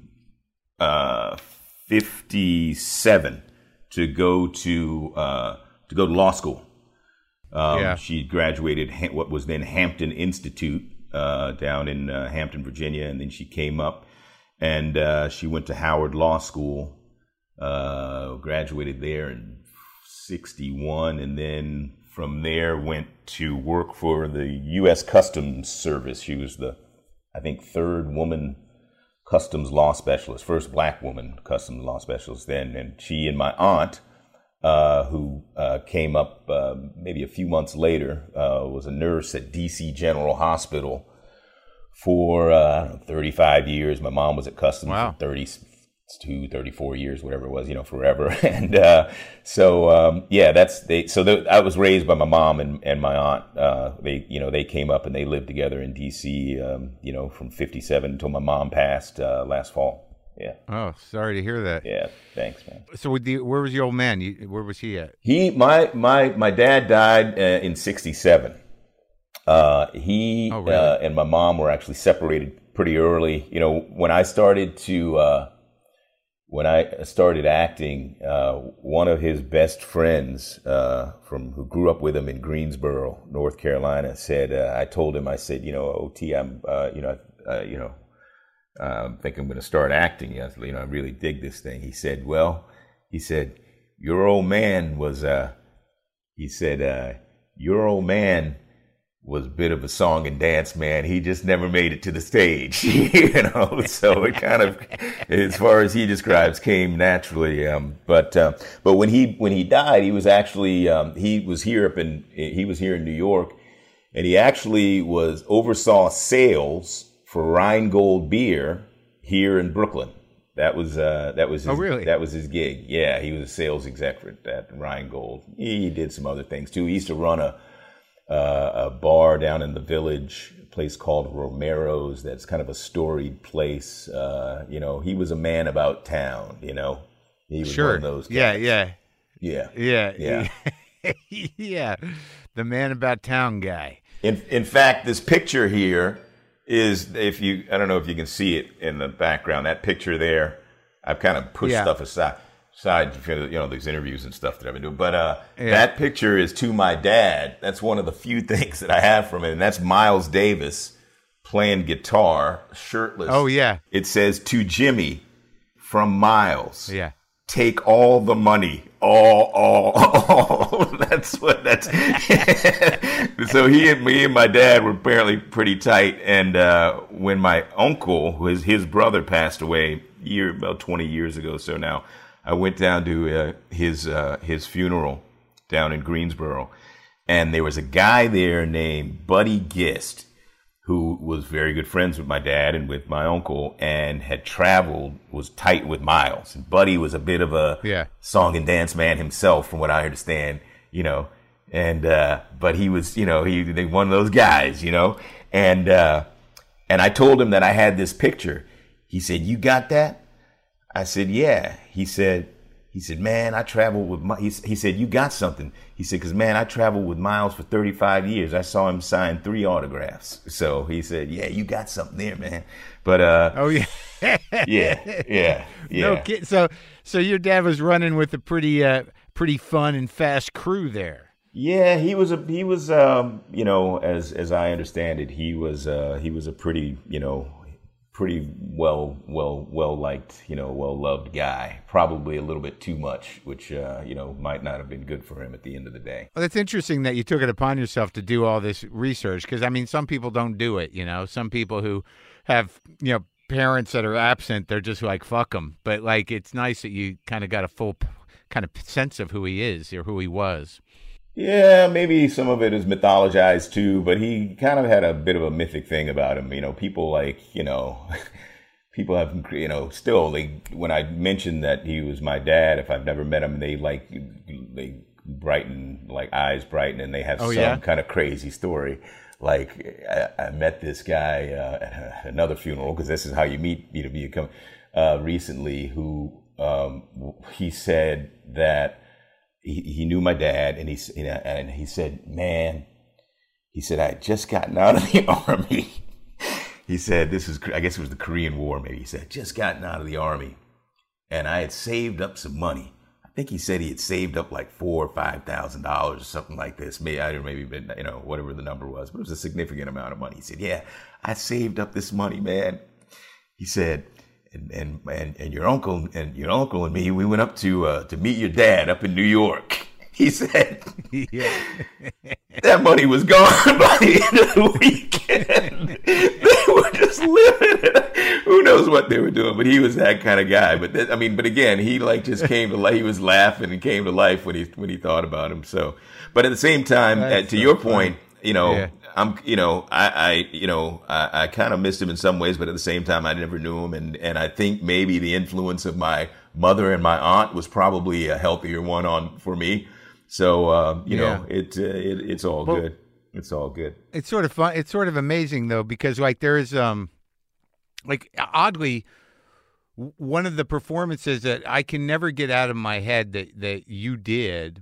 fifty-seven to go to. Uh, to go to law school. Um, yeah. She graduated ha- what was then Hampton Institute uh, down in uh, Hampton, Virginia, and then she came up and uh, she went to Howard Law School, uh, graduated there in sixty-one, and then from there went to work for the U S Customs Service. She was the, I think, third woman customs law specialist, first black woman customs law specialist then, and she and my aunt, Uh, who uh, came up uh, maybe a few months later, uh, was a nurse at D C General Hospital for uh, thirty-five years. My mom was at Customs wow. for thirty-two, thirty-four years, whatever it was, you know, forever. And uh, so, um, yeah, that's they. So the, I was raised by my mom and, and my aunt. Uh, they, you know, they came up and they lived together in D C, um, you know, from fifty-seven until my mom passed uh, last fall. Yeah. Oh, sorry to hear that. Yeah. Thanks, man. So, with the, where was your old man? You, where was he at? He, my, my, my dad died uh, in sixty-seven. Uh, he oh, really? uh, and my mom were actually separated pretty early. You know, when I started to, uh, when I started acting, uh, one of his best friends uh, from who grew up with him in Greensboro, North Carolina, said, uh, I told him, I said, you know, O T, I'm, uh, you know, uh, you know. I um, think I'm going to start acting. I, you know, I really dig this thing. He said, well, he said, your old man was, uh, he said, uh, your old man was a bit of a song and dance man. He just never made it to the stage, you know? So it kind of, as far as he describes, came naturally. Um, but, uh, but when he, when he died, he was actually, um, he was here up in, he was here in New York, and he actually was oversaw sales for Rheingold beer here in Brooklyn. That was uh, that was his, oh really? That was his gig. Yeah, he was a sales executive at Rheingold. He did some other things too. He used to run a uh, a bar down in the Village, a place called Romero's. That's kind of a storied place. Uh, you know, he was a man about town. You know, he was sure. one of those guys. Yeah, yeah, yeah, yeah, yeah, yeah. The man about town guy. In in fact, this picture here is, if you, I don't know if you can see it in the background, that picture there, I've kind of pushed yeah. stuff aside, aside for, you know, these interviews and stuff that I've been doing. But uh, yeah. that picture is to my dad. That's one of the few things that I have from it. And that's Miles Davis playing guitar, shirtless. Oh, yeah. It says, to Jimmy from Miles. Yeah. Take all the money, all, all, all. That's what that's. So he and me and my dad were apparently pretty tight. And uh, when my uncle, who is his brother, passed away year about twenty years ago, so now I went down to uh, his uh, his funeral down in Greensboro, and there was a guy there named Buddy Gist, who was very good friends with my dad and with my uncle, and had traveled, was tight with Miles. And Buddy was a bit of a yeah. song and dance man himself, from what I understand, you know. And uh, but he was, you know, he one of those guys, you know. And uh, and I told him that I had this picture. He said, "You got that?" I said, "Yeah." He said, He said, man, I traveled with my, he, he said, you got something. He said, because, man, I traveled with Miles for thirty-five years. I saw him sign three autographs. So he said, yeah, you got something there, man. But, uh, oh, yeah. yeah, yeah, yeah. No kid. So, so your dad was running with a pretty, uh, pretty fun and fast crew there. Yeah, he was a, he was, um, you know, as, as I understand it, he was, uh, he was a pretty, you know, pretty well, well, well liked, you know, well loved guy. Probably a little bit too much, which uh, you know, might not have been good for him at the end of the day. Well, that's interesting that you took it upon yourself to do all this research, because I mean, some people don't do it. You know, some people who have, you know, parents that are absent, they're just like fuck them. But like, it's nice that you kind of got a full kind of sense of who he is or who he was. Yeah, maybe some of it is mythologized too, but he kind of had a bit of a mythic thing about him. You know, people like, you know, people have, you know, still, they, when I mentioned that he was my dad, if I've never met him, they like, they brighten, like eyes brighten, and they have oh, some yeah? kind of crazy story. Like, I, I met this guy uh, at another funeral, because this is how you meet, you know, you come, uh, recently, who, um, he said that he, he knew my dad, and he, and he said, man, he said, I had just gotten out of the army. He said, this is, I guess it was the Korean War, maybe. He said, just gotten out of the army, and I had saved up some money. I think he said he had saved up like four or five thousand dollars or something like this. Maybe I don't maybe been, you know, whatever the number was, but it was a significant amount of money. He said, yeah, I saved up this money, man. He said, and and and, and your uncle and your uncle and me, we went up to uh, to meet your dad up in New York. He said, yeah. That money was gone by the end of the weekend. They were just living it. Who knows what they were doing, but he was that kind of guy. But that, I mean, but again, he like just came to life. He was laughing and came to life when he when he thought about him. So, but at the same time, uh, to so your funny. point, you know, yeah. I'm, you know, I, I you know, I, I kind of missed him in some ways, but at the same time, I never knew him, and and I think maybe the influence of my mother and my aunt was probably a healthier one on for me. So, uh, you yeah. know, it, uh, it it's all well, good. It's all good. It's sort of fun. It's sort of amazing, though, because like there is, um, like oddly, one of the performances that I can never get out of my head that, that you did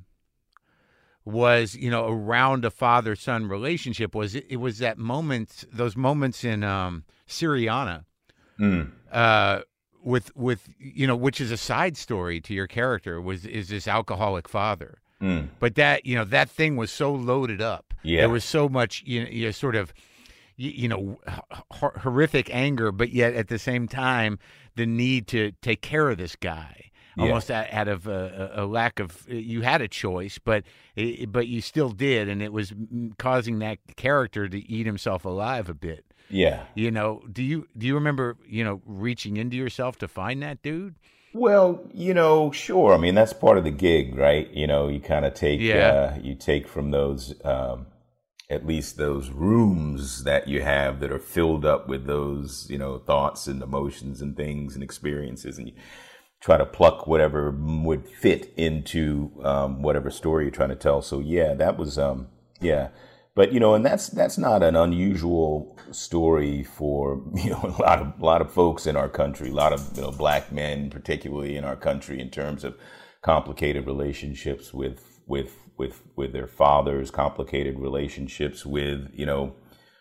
was, you know, around a father-son relationship was it, it was that moment, those moments in um, Syriana, mm. uh, with, with, you know, which is a side story to your character, was is this alcoholic father. Mm. But that, you know, that thing was so loaded up. Yeah. There was so much, you know, you know sort of, you, you know, h- horrific anger, but yet at the same time, the need to take care of this guy. Yeah. Almost out, out of a, a lack of, you had a choice, but but you still did, and it was causing that character to eat himself alive a bit. Yeah. You know, do you do you remember, you know, reaching into yourself to find that dude? Well, you know, sure. I mean, that's part of the gig, right? You know, you kind of take, yeah. uh, you take from those, um, at least those rooms that you have that are filled up with those, you know, thoughts and emotions and things and experiences, and you try to pluck whatever would fit into um, whatever story you're trying to tell. So, yeah, that was, um, yeah. But, you know, and that's that's not an unusual story for, you know, a lot of a lot of folks in our country, a lot of, you know, black men, particularly in our country, in terms of complicated relationships with with with with their fathers, complicated relationships with, you know,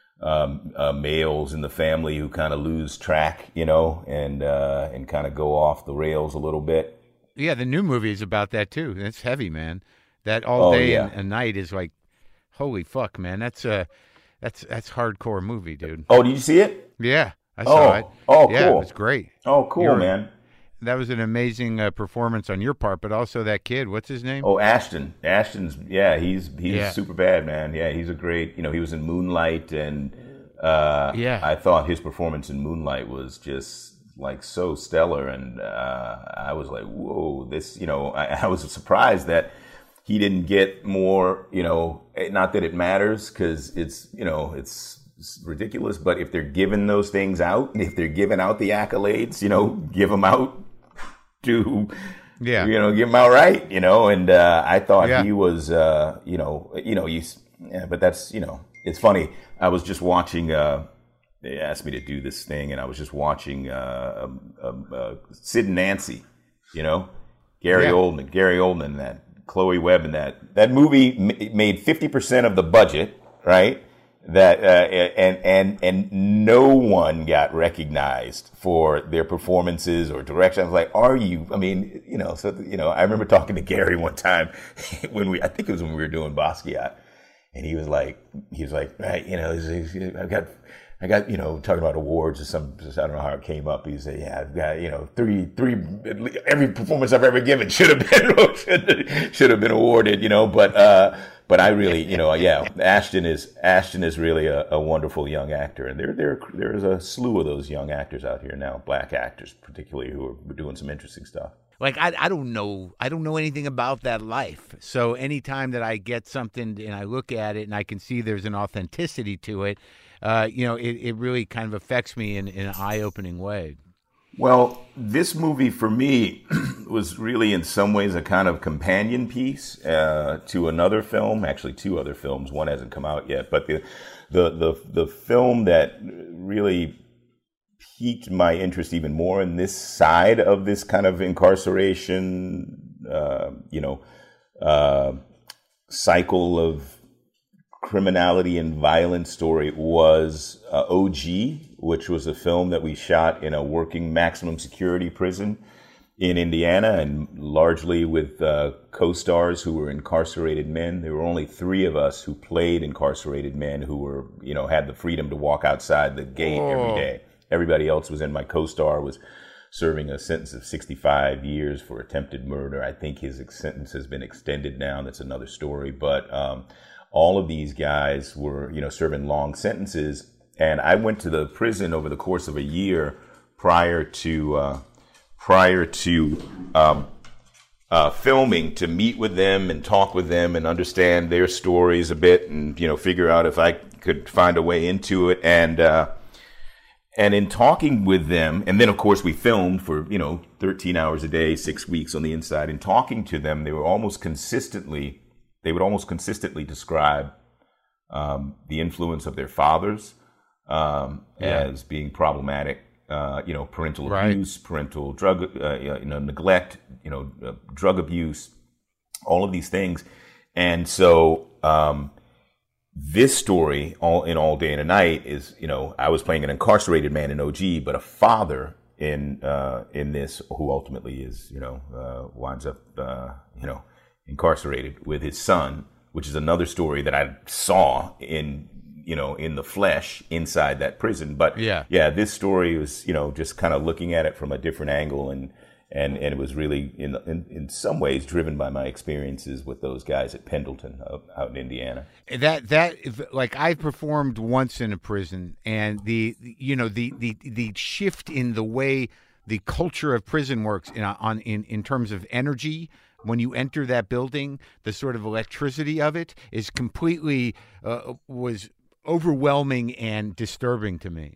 um, uh, males in the family who kind of lose track, you know, and uh, and kind of go off the rails a little bit. Yeah, the new movie is about that too. It's heavy, man. That all day oh, yeah. and, and night is like, holy fuck, man! That's a that's that's hardcore movie, dude. Oh, did you see it? Yeah, I saw oh. it. Oh, yeah, cool. It was great. Oh, cool, You're, man. That was an amazing uh, performance on your part, but also that kid. What's his name? Oh, Ashton. Ashton's yeah, he's he's yeah. super bad, man. Yeah, he's a great. You know, he was in Moonlight, and uh, yeah, I thought his performance in Moonlight was just like so stellar, and uh, I was like, whoa, this. You know, I, I was surprised that he didn't get more, you know, not that it matters, because it's, you know, it's, it's ridiculous. But if they're giving those things out, if they're giving out the accolades, you know, give them out to, yeah, you know, give them out right, you know. And uh, I thought yeah. he was, uh, you know, you know, you, yeah, but that's, you know, it's funny. I was just watching, uh, they asked me to do this thing, and I was just watching uh, um, um, uh, Sid and Nancy, you know, Gary yeah. Oldman, Gary Oldman, that. Chloe Webb, and that that movie m- made fifty percent of the budget, right? That uh, and and and no one got recognized for their performances or direction. I was like, "Are you?" I mean, you know. So you know, I remember talking to Gary one time when we, I think it was when we were doing Basquiat, and he was like, he was like, right, you know, I've got. I got, you know, talking about awards or some, I don't know how it came up. He said, yeah, I've got, you know, three, three, every performance I've ever given should have been, should, should have been awarded, you know, but, uh, but I really, you know, yeah, Ashton is, Ashton is really a, a wonderful young actor. And there, there, there's a slew of those young actors out here now, black actors particularly, who are doing some interesting stuff. Like, I, I don't know, I don't know anything about that life. So anytime that I get something and I look at it and I can see there's an authenticity to it, Uh, you know, it, it really kind of affects me in, in an eye-opening way. Well, this movie for me was really in some ways a kind of companion piece uh, to another film, actually two other films. One hasn't come out yet, but the the the, the film that really piqued my interest even more in this side of this kind of incarceration, uh, you know, uh, cycle of criminality and violence story was uh, O G, which was a film that we shot in a working maximum security prison in Indiana, and largely with uh, co-stars who were incarcerated men. There were only three of us who played incarcerated men who were, you know, had the freedom to walk outside the gate oh. every day. Everybody else was in. My co-star was serving a sentence of sixty-five years for attempted murder. I think his sentence has been extended now. That's another story. But um, all of these guys were, you know, serving long sentences. And I went to the prison over the course of a year prior to uh, prior to um, uh, filming to meet with them and talk with them and understand their stories a bit and, you know, figure out if I could find a way into it. And uh, and in talking with them, and then, of course, we filmed for, you know, thirteen hours a day, six weeks on the inside. In talking to them, they were almost consistently, they would almost consistently describe um, the influence of their fathers um, yeah. as being problematic. Uh, you know, parental right. abuse, parental drug, uh, you know, neglect, you know, uh, drug abuse, all of these things. And so um, this story, all in All Day and a Night, is, you know, I was playing an incarcerated man in O G, but a father in uh, in this who ultimately is, you know, uh, winds up, uh, you know, incarcerated with his son, which is another story that I saw in, you know, in the flesh inside that prison. But yeah, yeah, this story was, you know, just kind of looking at it from a different angle, and and and it was really in in, in some ways driven by my experiences with those guys at Pendleton out, out in Indiana. That that like I performed once in a prison, and the you know the the the shift in the way the culture of prison works in on in in terms of energy. When you enter that building, the sort of electricity of it is completely uh, was overwhelming and disturbing to me.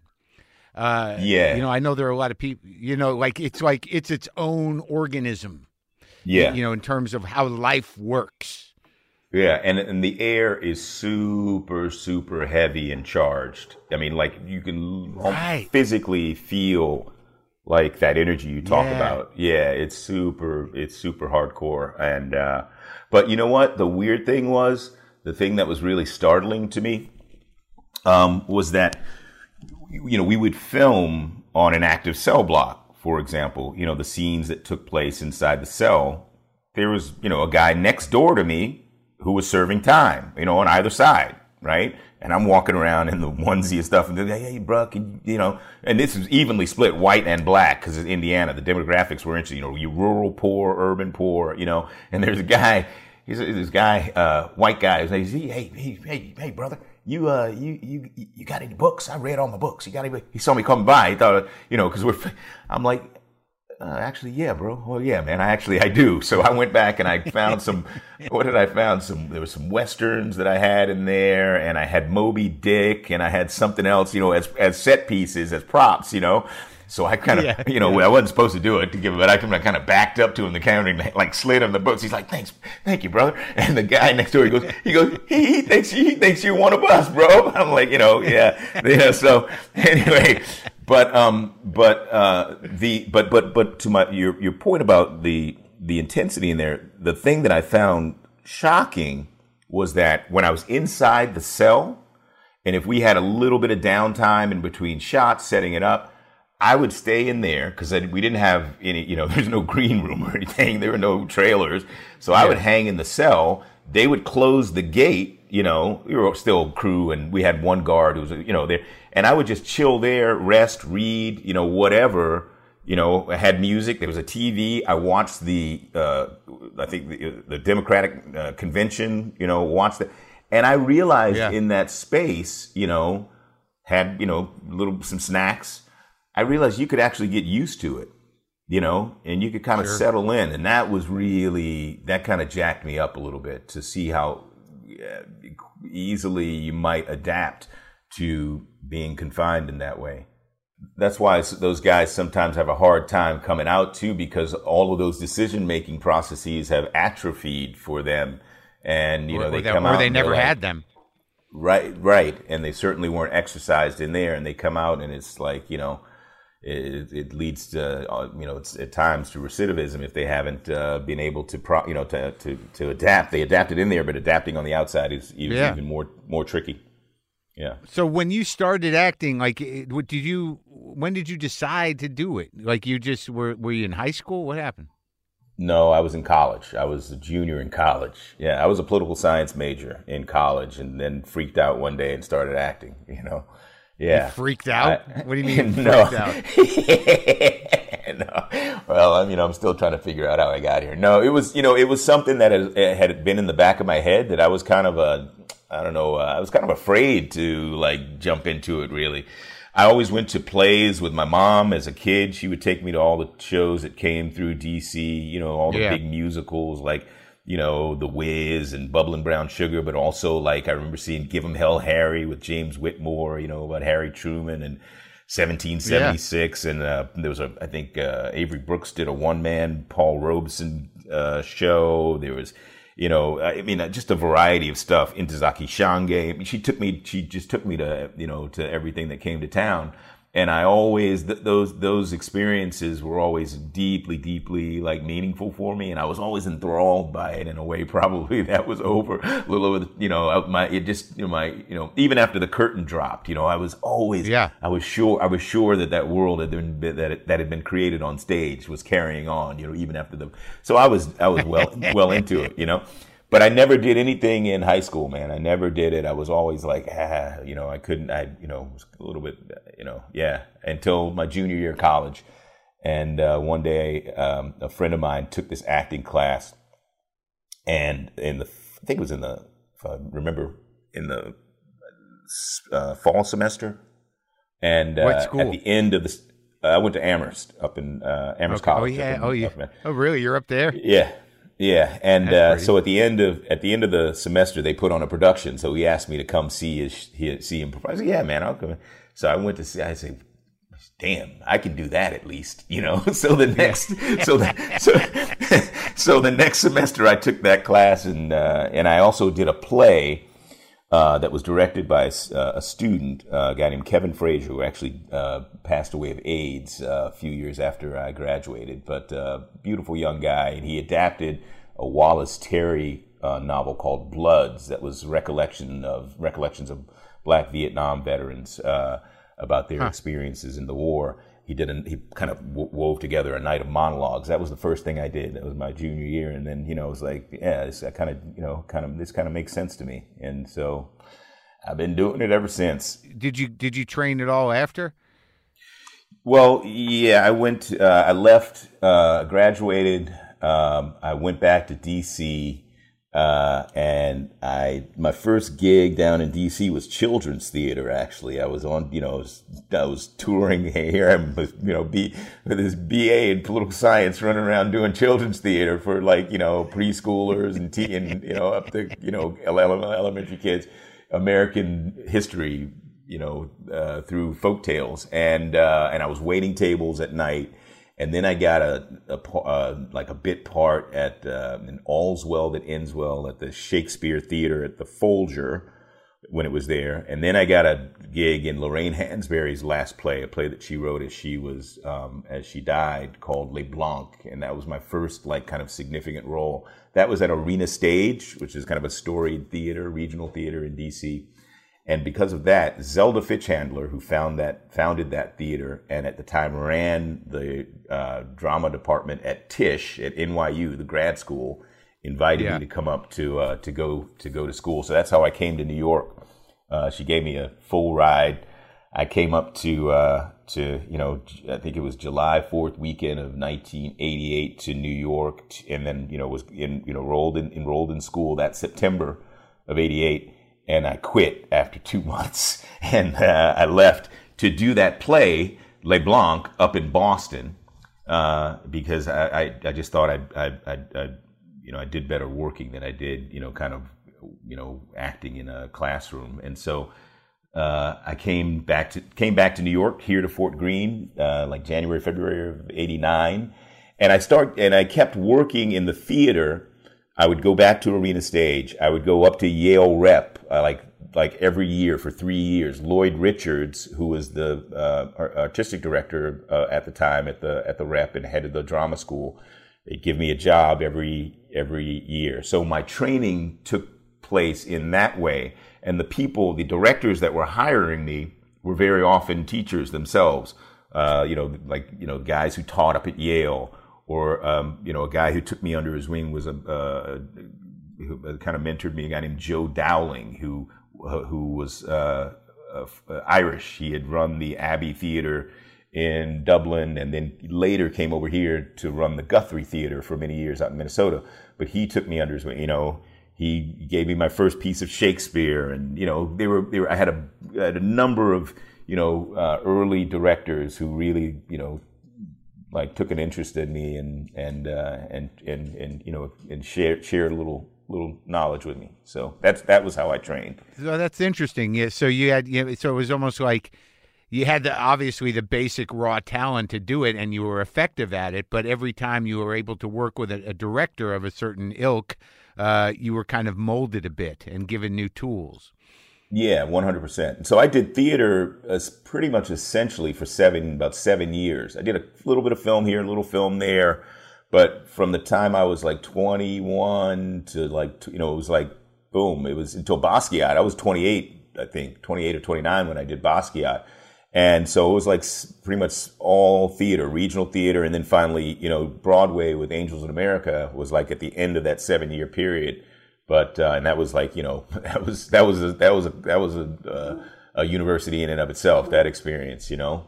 Uh, yeah. You know, I know there are a lot of people, you know, like it's like it's its own organism. Yeah. You know, in terms of how life works. Yeah. And, and the air is super, super heavy and charged. I mean, like you can right. physically feel like that energy you talk yeah. about. Yeah. It's super, it's super hardcore. And, uh, but you know what? The weird thing was, the thing that was really startling to me Um, was that, you know, we would film on an active cell block, for example, you know, the scenes that took place inside the cell. There was, you know, a guy next door to me who was serving time, you know, on either side, right? And I'm walking around in the onesie and stuff, and they're like, hey, bro, can you, you know, and this is evenly split white and black because it's Indiana. The demographics were interesting, you know, you rural poor, urban poor, you know, and there's a guy, he's a, this guy, uh, white guy, who's like, hey, hey, hey, hey, brother. You, uh, you, you, you got any books? I read all my books. You got any? He saw me coming by. He thought, you know, cause we're, I'm like, uh, actually, yeah, bro. Well, yeah, man, I actually, I do. So I went back and I found some, what did I found? Some, there were some Westerns that I had in there, and I had Moby Dick, and I had something else, you know, as, as set pieces, as props, you know. So I kind of, yeah, you know, yeah. I wasn't supposed to do it to give him, but I kind of backed up to him, the counter, and like slid him the books. He's like, "Thanks, thank you, brother." And the guy next door, he goes, he goes, he, he thinks he thinks you're one of us, bro. I'm like, you know, yeah, yeah. So anyway, but um, but uh, the but but but to my your your point about the the intensity in there, the thing that I found shocking was that when I was inside the cell, and if we had a little bit of downtime in between shots, setting it up, I would stay in there because we didn't have any, you know, there's no green room or anything. There were no trailers. So I yeah. would hang in the cell. They would close the gate, you know, we were still crew, and we had one guard who was, you know, there. And I would just chill there, rest, read, you know, whatever. You know, I had music. There was a T V. I watched the, uh, I think the, the Democratic uh, convention, you know, watched it. And I realized yeah. in that space, you know, had, you know, little, some snacks. I realized you could actually get used to it, you know, and you could kind of sure. settle in. And that was really, that kind of jacked me up a little bit to see how easily you might adapt to being confined in that way. that's why those guys sometimes have a hard time coming out too, because all of those decision making processes have atrophied for them, and you know or, they or come or out they and never like, had them. Right, right, and they certainly weren't exercised in there, and they come out and it's like you know. It, it leads to, uh, you know, it's at times to recidivism if they haven't uh, been able to, pro, you know, to, to to adapt. They adapted in there, but adapting on the outside is, is yeah. even more more tricky. Yeah. So when you started acting, like, what did you? When did you decide to do it? Like, you just were? Were you in high school? What happened? No, I was in college. I was a junior in college. Yeah, I was a political science major in college, and then freaked out one day and started acting. You know. Yeah. You freaked out? I, what do you mean freaked no. out? no. Well, I mean, I'm still trying to figure out how I got here. No, it was, you know, it was something that had, had been in the back of my head that I was kind of a, I don't know, uh, I was kind of afraid to like jump into it really. I always went to plays with my mom as a kid. She would take me to all the shows that came through D C, you know, all the yeah. big musicals like, you know, The Wiz and Bubbling Brown Sugar, but also like I remember seeing Give 'Em Hell Harry with James Whitmore, you know, about Harry Truman and seventeen seventy-six. Yeah. And uh, there was a, I think uh, Avery Brooks did a one-man Paul Robeson uh, show. There was, you know, I mean, just a variety of stuff. Intozaki Shange. I mean, she took me, she just took me to, you know, to everything that came to town. And I always, th- those, those experiences were always deeply, deeply like meaningful for me. And I was always enthralled by it in a way, probably that was over a little over, the, you know, my, it just, you know, my, you know, even after the curtain dropped, you know, I was always, yeah. I was sure, I was sure that that world had been, that it, that had been created on stage was carrying on, you know, even after the, so I was, I was well, well into it, you know. But I never did anything in high school, man. I never did it. I was always like, ah, you know, I couldn't, I, you know, was a little bit, you know, yeah, until my junior year of college. And uh, one day, um, a friend of mine took this acting class. And in the, I think it was in the, if I remember, in the uh, fall semester. And uh, what school? At the end of the, uh, I went to Amherst, up in uh, Amherst okay. College. Oh, yeah. In, oh, yeah. Oh, really? You're up there? Yeah. Yeah, and uh, so at the end of at the end of the semester, they put on a production. So he asked me to come see his, his see him perform. I said, "Yeah, man, I'll come." So I went to see. I said, "Damn, I can do that at least," you know. So the next, so the, so so the next semester, I took that class, and uh, and I also did a play uh, that was directed by a, a student, uh, a guy named Kevin Frazier, who actually uh, passed away of AIDS uh, a few years after I graduated. But uh, beautiful young guy, and he adapted a Wallace Terry uh, novel called Bloods that was recollection of recollections of Black Vietnam veterans uh, about their huh. experiences in the war. He did a, he kind of w- wove together a night of monologues. That was the first thing I did. That was my junior year, and then you know it was like, yeah, this, I kind of you know kind of this kind of makes sense to me, and so I've been doing it ever since. Did you did you train at all after? Well, yeah, I went. Uh, I left, uh, graduated. Um, I went back to D C, uh, and I my first gig down in D C was children's theater. Actually, I was on, you know, I was, I was touring here. I'm, you know, B with this B A in political science, running around doing children's theater for like, you know, preschoolers and teen, and you know, up to you know elementary kids, American history, you know, uh, through folk tales, and uh, and I was waiting tables at night. And then I got a, a uh, like a bit part at uh, in All's Well That Ends Well at the Shakespeare Theater at the Folger when it was there. And then I got a gig in Lorraine Hansberry's last play, a play that she wrote as she was um, as she died, called Les Blancs, and that was my first like kind of significant role. That was at Arena Stage, which is kind of a storied theater, regional theater in D C. And because of that, Zelda Fitchandler, who found that, founded that theater and at the time ran the uh, drama department at Tisch at N Y U, the grad school, invited yeah. me to come up to uh, to go to go to school. So that's how I came to New York. Uh, she gave me a full ride. I came up to uh, to you know I think it was July fourth weekend of nineteen eighty-eight to New York, and then you know was in you know enrolled in enrolled in school that September of eighty-eight. And I quit after two months, and uh, I left to do that play, Les Blancs, up in Boston, uh, because I, I, I just thought I, I, I, I, you know, I did better working than I did, you know, kind of, you know, acting in a classroom. And so uh, I came back to came back to New York, here to Fort Greene, uh, like January, February of eighty-nine. And I start, and I kept working in the theater. I would go back to Arena Stage. I would go up to Yale Rep, uh, like like every year for three years. Lloyd Richards, who was the uh, artistic director uh, at the time at the at the Rep and head of the drama school, they'd give me a job every every year. So my training took place in that way, and the people, the directors that were hiring me, were very often teachers themselves. Uh, you know, like you know, guys who taught up at Yale. Or, um, you know, a guy who took me under his wing was a, uh, who kind of mentored me, a guy named Joe Dowling, who who was uh, uh, Irish. He had run the Abbey Theatre in Dublin and then later came over here to run the Guthrie Theatre for many years out in Minnesota. But he took me under his wing, you know. He gave me my first piece of Shakespeare, and, you know, they were, they were I had a, I had a number of, you know, uh, early directors who really, you know, like took an interest in me and and uh, and and and you know and shared shared a little little knowledge with me. So that's that was how I trained. So that's interesting. Yeah. So you had you know, so it was almost like you had the obviously the basic raw talent to do it, and you were effective at it. But every time you were able to work with a, a director of a certain ilk, uh, you were kind of molded a bit and given new tools. Yeah, one hundred percent. So I did theater as pretty much essentially for seven, about seven years. I did a little bit of film here, a little film there. But from the time I was like twenty-one to like, you know, it was like, boom, it was until Basquiat. I was twenty-eight, I think, twenty-eight or twenty-nine when I did Basquiat. And so it was like pretty much all theater, regional theater. And then finally, you know, Broadway with Angels in America was like at the end of that seven year period. But uh, and that was like you know that was that was a, that was a that was a, uh, a university in and of itself, that experience, you know.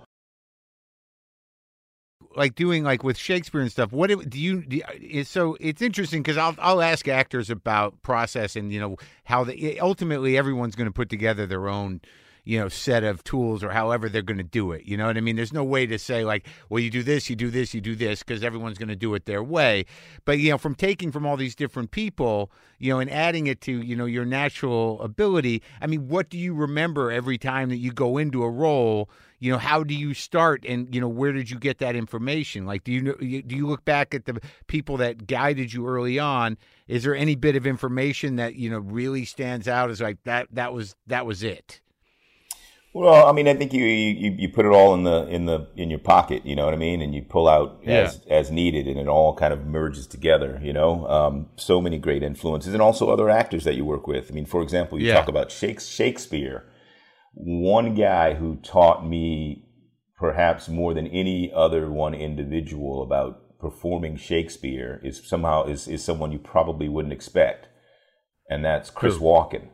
Like doing like with Shakespeare and stuff. What do you? Do you so it's interesting because I'll I'll ask actors about process and you know how they ultimately everyone's going to put together their own, you know, set of tools or however they're going to do it. You know what I mean? There's no way to say like, well, you do this, you do this, you do this, because everyone's going to do it their way. But, you know, from taking from all these different people, you know, and adding it to, you know, your natural ability. I mean, what do you remember every time that you go into a role? You know, how do you start and, you know, where did you get that information? Like, do you do you look back at the people that guided you early on? Is there any bit of information that, you know, really stands out as like that, that was, that was it? Well, I mean, I think you, you you put it all in the in the in your pocket, you know what I mean, and you pull out yeah. as as needed, and it all kind of merges together, you know. Um, so many great influences, and also other actors that you work with. I mean, for example, you yeah. talk about Shakespeare. One guy who taught me, perhaps more than any other one individual, about performing Shakespeare is somehow is is someone you probably wouldn't expect, and that's Chris Walken.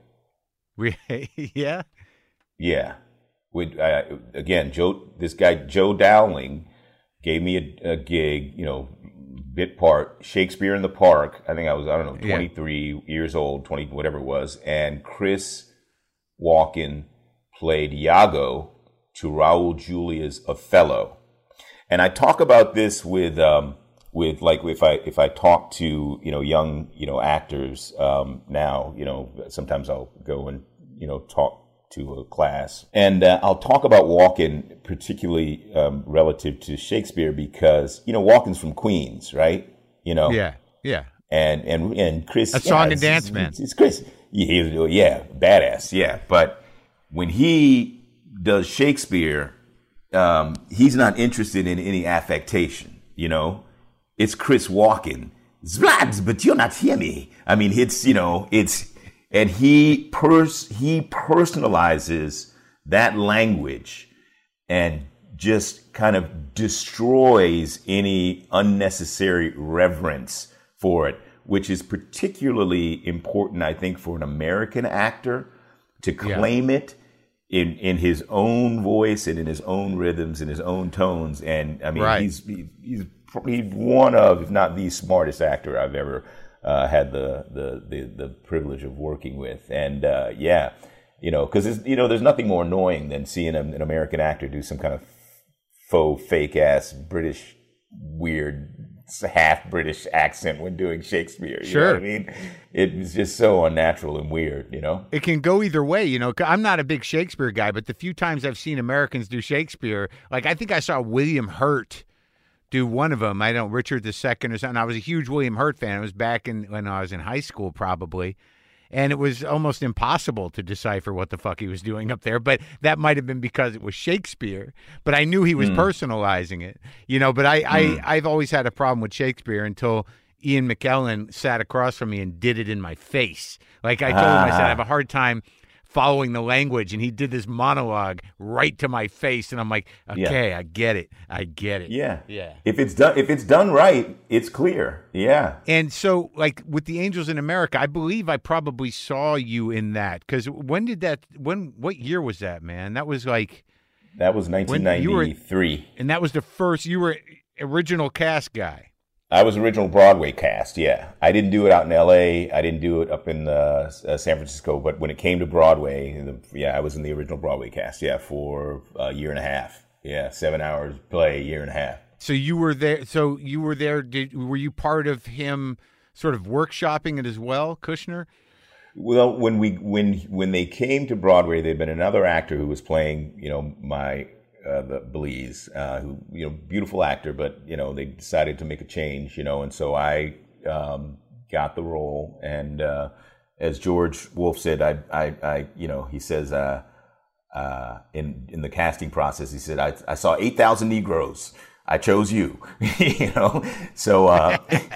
yeah, yeah. With, uh, again, Joe, this guy, Joe Dowling, gave me a, a gig, you know, bit part, Shakespeare in the Park. I think I was, I don't know, twenty-three yeah. years old, twenty, whatever it was. And Chris Walken played Iago to Raul Julia's Othello. And I talk about this with, um, with like, if I, if I talk to, you know, young, you know, actors, um, now, you know, sometimes I'll go and, you know, talk to a class. And uh, I'll talk about Walken, particularly um, relative to Shakespeare, because, you know, Walken's from Queens, right? You know? Yeah, yeah. And and and Chris... A yeah, song and dance man. It's, it's Chris. Yeah, yeah, badass, yeah. But when he does Shakespeare, um, he's not interested in any affectation, you know? It's Chris Walken. Zblads, but you're not hear me. I mean, it's, you know, it's... And he pers- he personalizes that language and just kind of destroys any unnecessary reverence for it, which is particularly important, I think, for an American actor to claim yeah. it in, in his own voice and in his own rhythms and his own tones. And I mean, right. he's, he's probably one of, if not the smartest actor I've ever Uh, had the, the, the, the privilege of working with. And, uh, yeah, you know, cause you know, there's nothing more annoying than seeing an, an American actor do some kind of faux, fake ass British weird half British accent when doing Shakespeare. You Sure. know what I mean? It was just so unnatural and weird, you know? It can go either way, you know. I'm not a big Shakespeare guy, but the few times I've seen Americans do Shakespeare, like I think I saw William Hurt do one of them. I don't, Richard the Second or something. I was a huge William Hurt fan. It was back in when I was in high school, probably. And it was almost impossible to decipher what the fuck he was doing up there. But that might have been because it was Shakespeare. But I knew he was mm. personalizing it, you know. But I, mm. I, I've always had a problem with Shakespeare until Ian McKellen sat across from me and did it in my face. Like I told ah. him, I said, I have a hard time following the language, and he did this monologue right to my face, and I'm like, okay, yeah. I get it, I get it. Yeah, yeah. If it's done, if it's done right, it's clear. Yeah. And so, like with the Angels in America, I believe I probably saw you in that. Because when did that? When? What year was that, man? That was like. That was nineteen ninety-three. Were, and that was the first. You were original cast guy. I was original Broadway cast, yeah. I didn't do it out in L A. I didn't do it up in uh, uh, San Francisco. But when it came to Broadway, the, yeah, I was in the original Broadway cast, yeah, for a year and a half. Yeah, seven hours play, year and a half. So you were there. So you were there. Did, were you part of him sort of workshopping it as well, Kushner? Well, when we when when they came to Broadway, there'd been another actor who was playing, you know, my. Uh, the Belize, uh, who, you know, beautiful actor, but, you know, they decided to make a change, you know, and so I um, got the role. And uh, as George Wolfe said, I, I, I you know, he says uh, uh, in in the casting process, he said, I, I saw eight thousand Negroes. I chose you, you know, so, uh,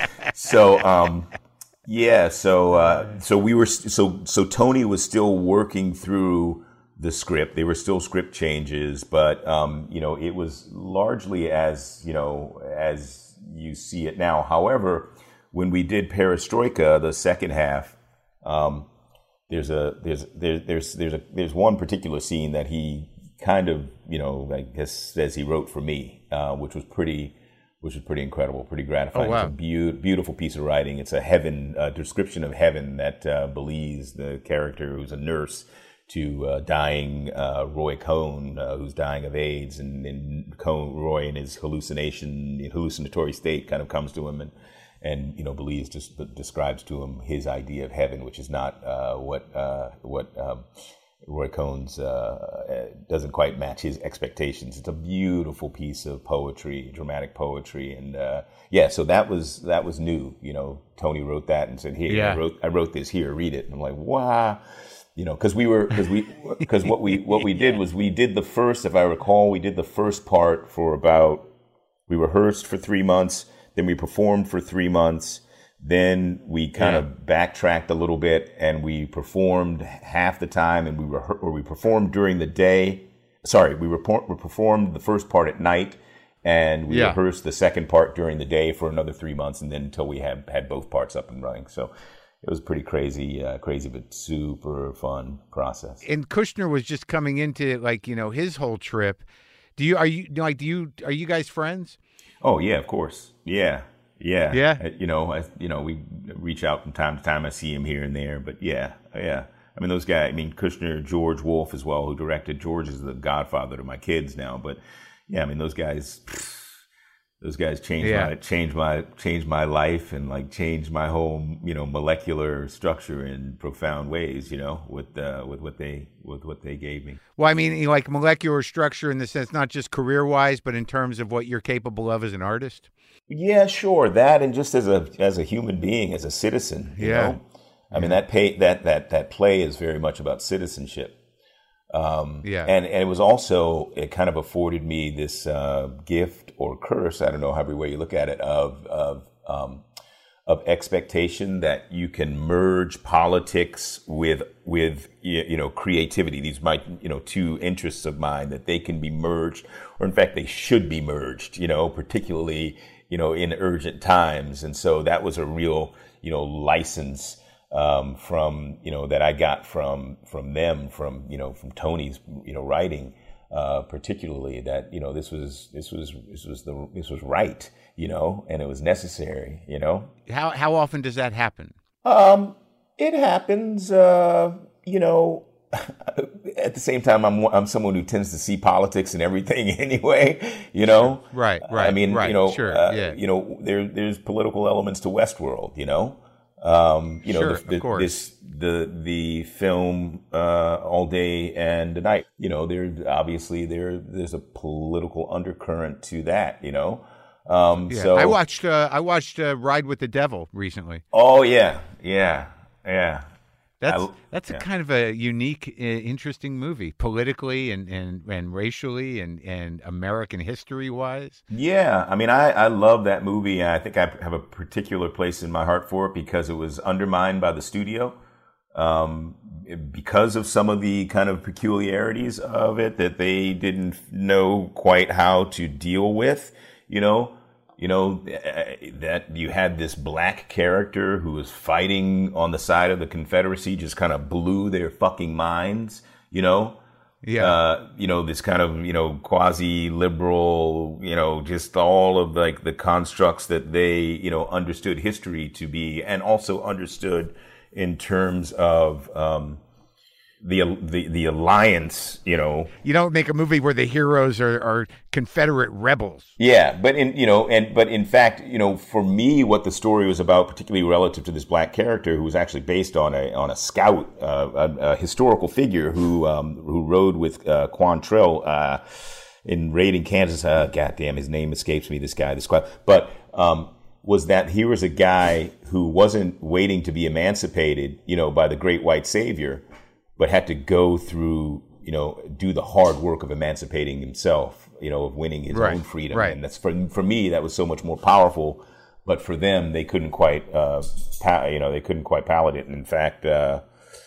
so, um, yeah, so, uh, so we were, so, so Tony was still working through the script. They were still script changes, but, um, you know, it was largely as, you know, as you see it now. However, when we did Perestroika, the second half, um, there's a, there's, there's, there's, there's a, there's one particular scene that he kind of, you know, I guess says he wrote for me, uh, which was pretty, which was pretty incredible, pretty gratifying. Oh, wow. It's a be- beautiful piece of writing. It's a heaven, a description of heaven that, uh, Belize, the character who's a nurse, to uh, dying uh, Roy Cohn, uh, who's dying of AIDS, and, and Cohn, Roy in his hallucination, hallucinatory state, kind of comes to him, and and you know, Belize just describes to him his idea of heaven, which is not uh, what uh, what um, Roy Cohn's uh, doesn't quite match his expectations. It's a beautiful piece of poetry, dramatic poetry, and uh, yeah, so that was that was new. You know, Tony wrote that and said, "Here, yeah. I wrote I wrote this. Here, read it." And I'm like, "Wow." You know, because we were, because we, because what we, what we did was we did the first, if I recall, we did the first part for about, we rehearsed for three months, then we performed for three months, then we kind yeah. of backtracked a little bit and we performed half the time, and we were, or we performed during the day. Sorry, we, report, we performed the first part at night, and we yeah. rehearsed the second part during the day for another three months, and then until we had had both parts up and running. So. It was pretty crazy, uh, crazy, but super fun process. And Kushner was just coming into, like, you know, his whole trip. Do you, are you, like, do you, are you guys friends? Oh, yeah, of course. Yeah. Yeah. Yeah. I, you know, I, you know, we reach out from time to time. I see him here and there, but yeah, yeah. I mean, those guys, I mean, Kushner, George Wolfe as well, who directed. George is the godfather to my kids now, but yeah, I mean, those guys, pfft, Those guys changed yeah. my changed my changed my life and like changed my whole, you know, molecular structure in profound ways, you know, with uh, with what they with what they gave me. Well, I mean, you know, like molecular structure in the sense not just career wise, but in terms of what you're capable of as an artist. Yeah, sure, that, and just as a as a human being, as a citizen. You yeah, know? I mean that pay that that that play is very much about citizenship. Um, yeah, and, and it was also, it kind of afforded me this uh, gift or curse, I don't know, however way you look at it, of of um, of expectation that you can merge politics with with you know creativity. These might you know two interests of mine that they can be merged, or in fact they should be merged. You know, particularly you know in urgent times, and so that was a real you know license. Um, from, you know, that I got from, from them, from, you know, from Tony's, you know, writing, uh, particularly that, you know, this was, this was, this was the, this was right, you know, and it was necessary, you know. How, how often does that happen? Um, it happens, uh, you know, at the same time, I'm I'm someone who tends to see politics and everything anyway. You know, right, right. I mean, right, you know, sure, uh, yeah. you know, there there's political elements to Westworld. You know, um, you know, sure, the, the, of course. this the the film uh, All Day and Night. You know, there obviously there there's a political undercurrent to that. You know, um, yeah. so I watched uh, I watched uh, Ride with the Devil recently. Oh yeah, yeah, yeah. That's I, that's yeah. a kind of a unique, uh, interesting movie, politically and, and, and racially and, and American history wise. Yeah, I mean, I, I love that movie. I think I have a particular place in my heart for it because it was undermined by the studio, um, because of some of the kind of peculiarities of it that they didn't know quite how to deal with. You know. You know, that you had this black character who was fighting on the side of the Confederacy, just kind of blew their fucking minds, you know? Yeah. Uh, you know, this kind of, you know, quasi-liberal, you know, just all of like the constructs that they, you know, understood history to be, and also understood in terms of, um, the the the alliance, you know. You don't make a movie where the heroes are, are Confederate rebels. Yeah, but in you know, and but in fact, you know, for me, what the story was about, particularly relative to this black character who was actually based on a on a scout, uh, a, a historical figure who um, who rode with uh, Quantrill uh, in raiding Kansas. Uh, God damn, his name escapes me. This guy, this squad, but. Um, was that he was a guy who wasn't waiting to be emancipated, you know, by the great white savior, but had to go through, you know, do the hard work of emancipating himself, you know, of winning his right, own freedom. Right. And that's for for me, that was so much more powerful. But for them, they couldn't quite, uh, pa- you know, they couldn't quite palate it. And in fact, uh,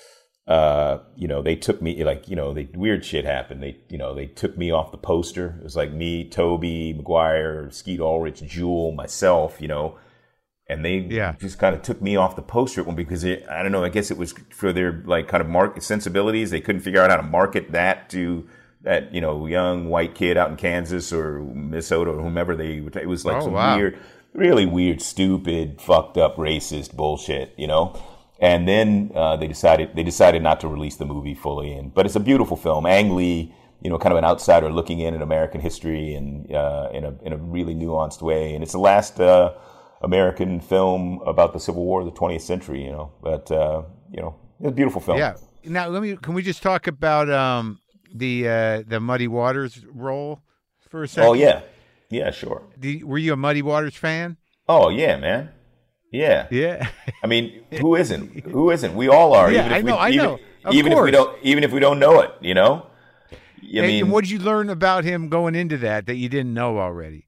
uh, you know, they took me, like, you know, they, weird shit happened. They, you know, they took me off the poster. It was like me, Toby Maguire, Skeet Ulrich, Jewel, myself, you know. And they yeah. just kind of took me off the poster one because it, I don't know, I guess it was for their like kind of market sensibilities. They couldn't figure out how to market that to that, you know, young white kid out in Kansas or Minnesota or whomever they, it was like oh, some wow. weird, really weird, stupid, fucked up, racist bullshit, you know? And then uh, they decided, they decided not to release the movie fully. And, but it's a beautiful film. Ang Lee, you know, kind of an outsider looking in at American history and uh, in a, in a really nuanced way. And it's the last, uh, American film about the Civil War of the twentieth century, you know, but, uh, you know, it's a beautiful film. Yeah. Now, let me, can we just talk about um, the uh, the Muddy Waters role for a second? Oh, yeah. Yeah, sure. Do, were you a Muddy Waters fan? Oh, yeah, man. Yeah. Yeah. I mean, who isn't? Who isn't? We all are. Yeah, even if I know, we, I even, know. Of even course. if we don't, even if we don't know it, you know? I and, mean, and what did you learn about him going into that that you didn't know already?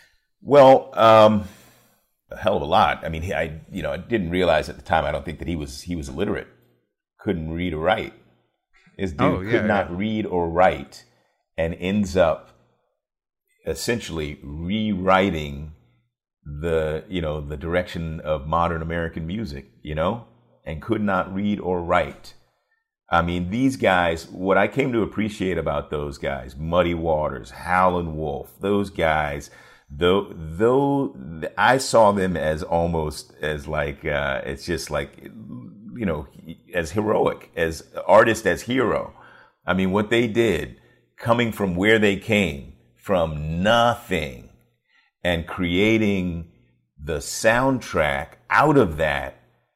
Well, um, a hell of a lot. I mean, he, I, you know, I didn't realize at the time, I don't think that he was, he was illiterate. Couldn't read or write. This dude oh, yeah, could not yeah. read or write and ends up essentially rewriting the, you know, the direction of modern American music, you know, and could not read or write. I mean, these guys, what I came to appreciate about those guys, Muddy Waters, Howlin' Wolf, those guys, though, though I saw them as almost as like, uh, it's just like, you know, as heroic, as artist, as hero. I mean, what they did, coming from where they came, from nothing, and creating the soundtrack out of that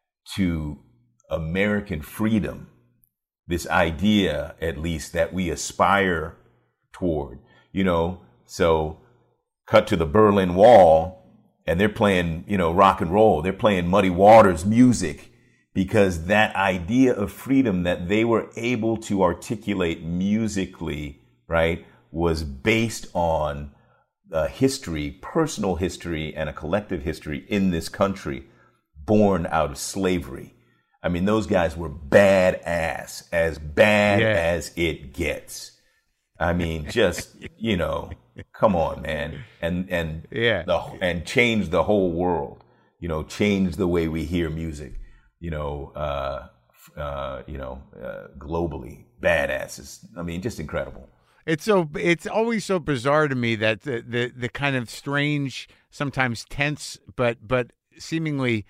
to American freedom, this idea, at least, that we aspire toward, you know. So cut to the Berlin Wall, and they're playing, you know, rock and roll. They're playing Muddy Waters music, because that idea of freedom that they were able to articulate musically, right, was based on a history, personal history, and a collective history in this country, born out of slavery. I mean, those guys were badass, as bad yeah. as it gets. I mean, just, you know, come on, man. And, and, yeah. the, and change the whole world, you know, change the way we hear music, you know, uh, uh, you know, uh, globally, badasses. I mean, just incredible. It's so, it's always so bizarre to me that the, the, the kind of strange, sometimes tense, but, but seemingly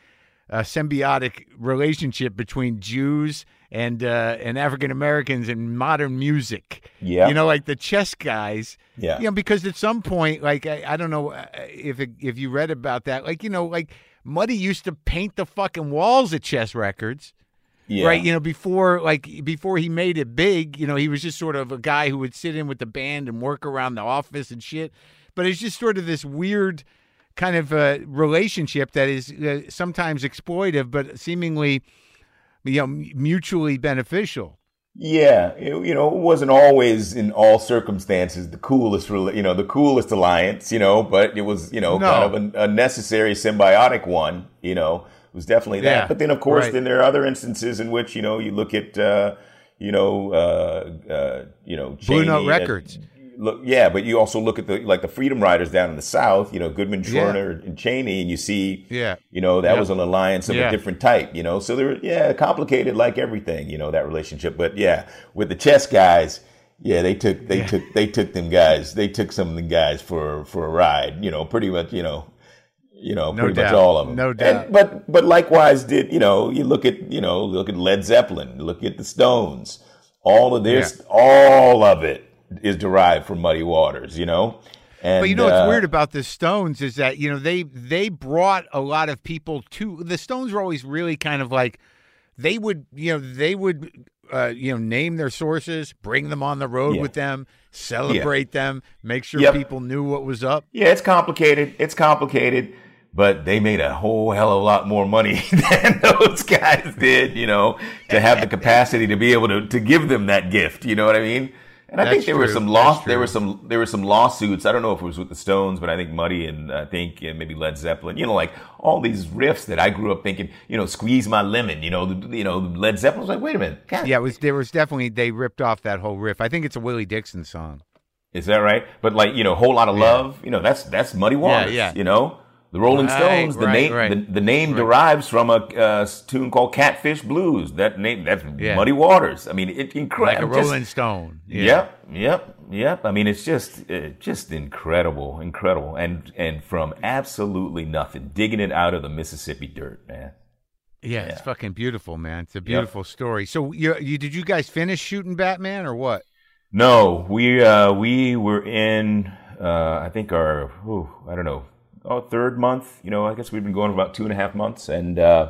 a symbiotic relationship between Jews and uh, and African Americans in modern music. Yeah, you know, like the Chess guys. Yeah, you know, because at some point, like I, I don't know if it, if you read about that, like you know, like Muddy used to paint the fucking walls at Chess Records. Yeah. Right, you know, before like before he made it big, you know, he was just sort of a guy who would sit in with the band and work around the office and shit. But it's just sort of this weird kind of uh, relationship that is uh, sometimes exploitive, but seemingly, you know, mutually beneficial. Yeah, it, you know, it wasn't always in all circumstances the coolest, you know, the coolest alliance, you know, but it was, you know, No. kind of a, a necessary symbiotic one, you know. Was definitely that. Yeah, but then, of course, right. then there are other instances in which, you know, you look at, uh, you know, uh, uh, you know, Blue Cheney, Note Records. Uh, look, yeah, but you also look at the like the Freedom Riders down in the South, you know, Goodman, Yeah. Schwerner, and Cheney, and you see, Yeah. you know, that Yep. was an alliance of Yeah. a different type, you know. So they're yeah, complicated like everything, you know, that relationship. But yeah, with the Chess guys. Yeah, they took they Yeah. took they took them guys. They took some of the guys for for a ride, you know, pretty much, you know. You know, No pretty doubt. much all of them. No doubt. And, but but likewise did, you know, you look at, you know, look at Led Zeppelin, look at the Stones. All of this, Yeah. all of it is derived from Muddy Waters, you know? And, But you know what's uh, weird about the Stones is that, you know, they they brought a lot of people to the Stones were always really kind of like they would, you know, they would uh, you know, name their sources, bring them on the road Yeah. with them, celebrate them, make sure Yep. people knew what was up. Yeah, it's complicated. It's complicated. But they made a whole hell of a lot more money than those guys did, you know, to have the capacity to be able to, to give them that gift. You know what I mean? And I That's think there were true. some That's law, true. there were some, there were some lawsuits. I don't know if it was with the Stones, but I think Muddy and I think uh, maybe Led Zeppelin. You know, like all these riffs that I grew up thinking, you know, squeeze my lemon. You know, the, you know, Led Zeppelin was like, wait a minute, God, Yeah, it was there was definitely they ripped off that whole riff. I think it's a Willie Dixon song. is that right? But like, you know, whole lot of Yeah. love. You know, that's that's Muddy Waters. yeah. You know. The Rolling Right, Stones, the right, name, right. the, the name Right. derives from a uh, tune called Catfish Blues. That name, that's Yeah. Muddy Waters. I mean, it Like incredible. a Rolling Stone. Yeah. Yep, yep, yep. I mean, it's just, uh, just incredible, incredible, and and from absolutely nothing, digging it out of the Mississippi dirt, man. Yeah, it's fucking beautiful, man. It's a beautiful story. So you you did you guys finish shooting Batman or what? No, we uh, we were in, uh, I think our, whew, I don't know. Oh, third month, you know, I guess we've been going for about two and a half months and, uh,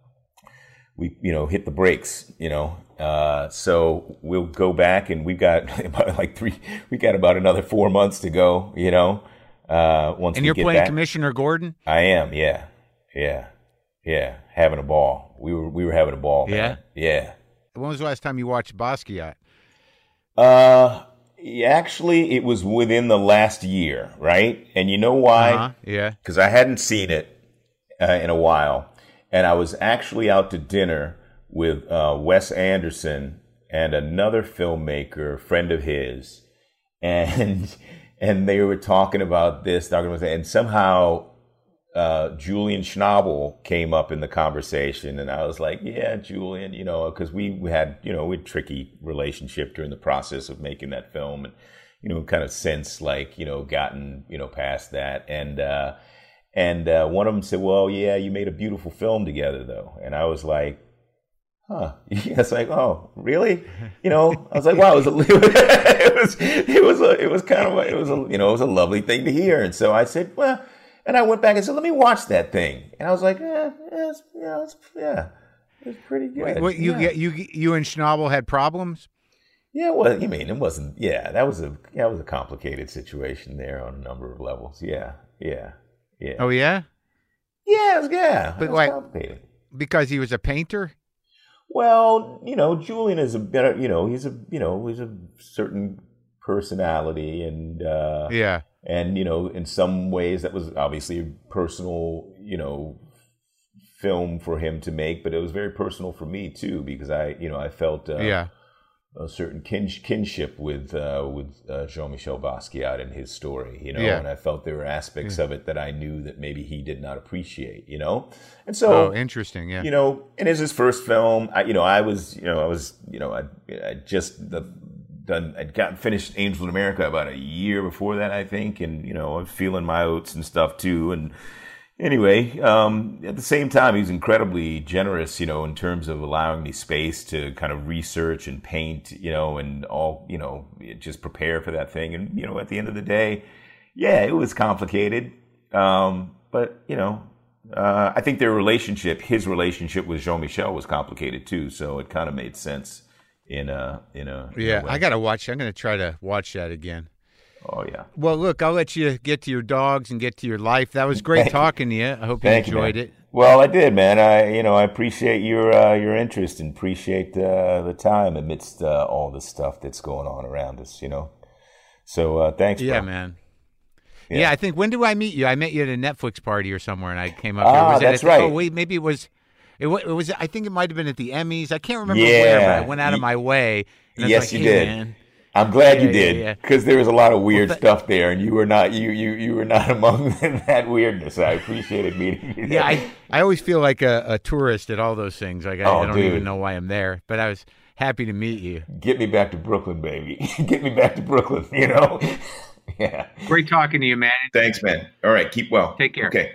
we, you know, hit the brakes, you know, uh, so we'll go back and we've got about like three, we got about another four months to go, you know, uh, once And we you're get playing back. Commissioner Gordon? I am. Yeah. Yeah. Yeah. Having a ball. We were, we were having a ball. Man. Yeah. When was the last time you watched Basquiat? Uh, Actually, it was within the last year, right? And you know why? Uh-huh. Yeah. Because I hadn't seen it uh, in a while. And I was actually out to dinner with uh, Wes Anderson and another filmmaker, friend of his. And and they were talking about this, talking about that. And somehow uh, Julian Schnabel came up in the conversation. And I was like, yeah, Julian, you know, because we, we had, you know, we had a tricky relationship during the process of making that film. And, you know, kind of since like, you know, gotten, you know, past that. And, uh, and uh, one of them said, well, yeah, you made a beautiful film together, though. And I was like, huh. It's like, oh, really? You know, I was like, wow, it was, a, it was, it was, a, it was kind of, a, it was, a, you know, it was a lovely thing to hear. And so I said, well, and I went back and said, let me watch that thing. And I was like, yeah, yeah, it's, yeah, it's, yeah, it's pretty good. Wait, what, you yeah. get you you and Schnabel had problems? Yeah, well, you mean it wasn't? Yeah, that was a that was a complicated situation there on a number of levels. Yeah, yeah, yeah. Oh yeah? Yeah, it was, yeah. But it was like- complicated. Because he was a painter? Well, you know, Julian is a better, you know, he's a, you know, he's a certain personality and, uh, Yeah. and, you know, in some ways that was obviously a personal, you know, film for him to make, but it was very personal for me too, because I, you know, I felt, uh, Yeah. a certain kin- kinship with, uh, with, uh, Jean-Michel Basquiat and his story, you know, Yeah. and I felt there were aspects of it that I knew that maybe he did not appreciate, you know, and so, Oh, interesting. Yeah. you know, and it's his first film. I, you know, I was, you know, I was, you know, I, I just the, done, I'd gotten finished Angels in America about a year before that, I think, and you know, I'm feeling my oats and stuff too, and anyway, um, at the same time, he was incredibly generous, you know, in terms of allowing me space to kind of research and paint, you know, and all, you know, just prepare for that thing. And, you know, at the end of the day, yeah, it was complicated. Um, but, you know, uh, I think their relationship, his relationship with Jean-Michel was complicated too. So it kind of made sense in a, in a, in yeah, a way. I got to watch. I'm going to try to watch that again. Oh, yeah. Well, look, I'll let you get to your dogs and get to your life. That was great talking to you. I hope you Thank enjoyed you, it. Well, I did, man. I, you know, I appreciate your uh, your interest and appreciate uh, the time amidst uh, all the stuff that's going on around us, you know. So uh, thanks, bro. Yeah, man. Yeah. Yeah. I think, when do I meet you? I met you at a Netflix party or somewhere, and I came up Ah, here. Was that's it at the, right. Oh, wait, maybe it was, it was, it was, I think it might have been at the Emmys. I can't remember Yeah. where, but I went out of my way. And I was Yes, like, you hey, did. man. I'm glad Yeah, you yeah, did yeah. because there was a lot of weird Well, th- stuff there, and you were not you you you were not among that weirdness. I appreciated meeting you. Yeah, I, I always feel like a, a tourist at all those things. Like I, Oh, I don't dude. even know why I'm there, but I was happy to meet you. Get me back to Brooklyn, baby. Get me back to Brooklyn. You know. Yeah. Great talking to you, man. Thanks, man. All right. Keep well. Take care. Okay.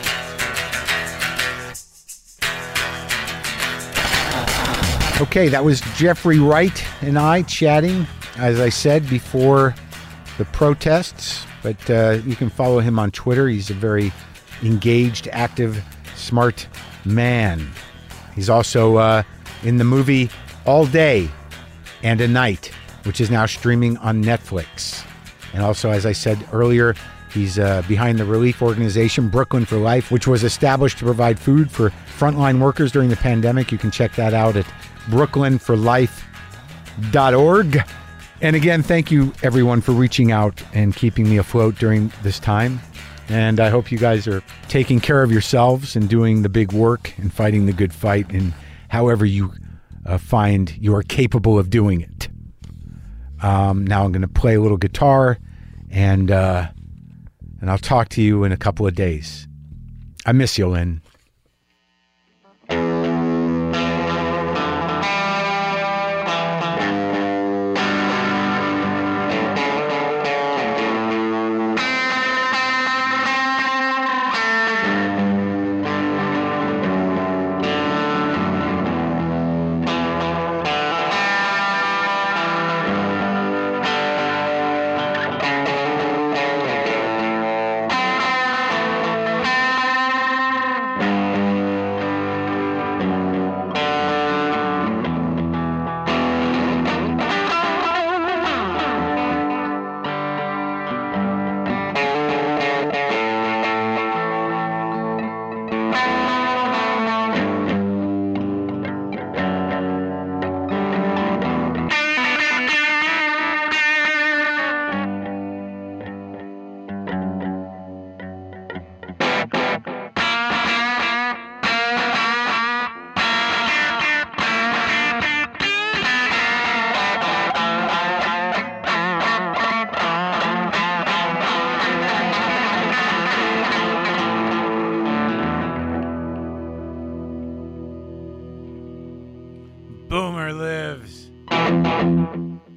Okay, that was Jeffrey Wright and I chatting, as I said, before the protests. But uh, you can follow him on Twitter. He's a very engaged, active, smart man. He's also uh, in the movie All Day and a Night, which is now streaming on Netflix. And also, as I said earlier, he's uh, behind the relief organization Brooklyn for Life, which was established to provide food for frontline workers during the pandemic. You can check that out at brooklyn for life dot org. And again, thank you everyone for reaching out and keeping me afloat during this time. And I hope you guys are taking care of yourselves and doing the big work and fighting the good fight in however you uh, find you are capable of doing it. Um, now I'm going to play a little guitar, and uh, and I'll talk to you in a couple of days. I miss you, Lynn. Boomer lives.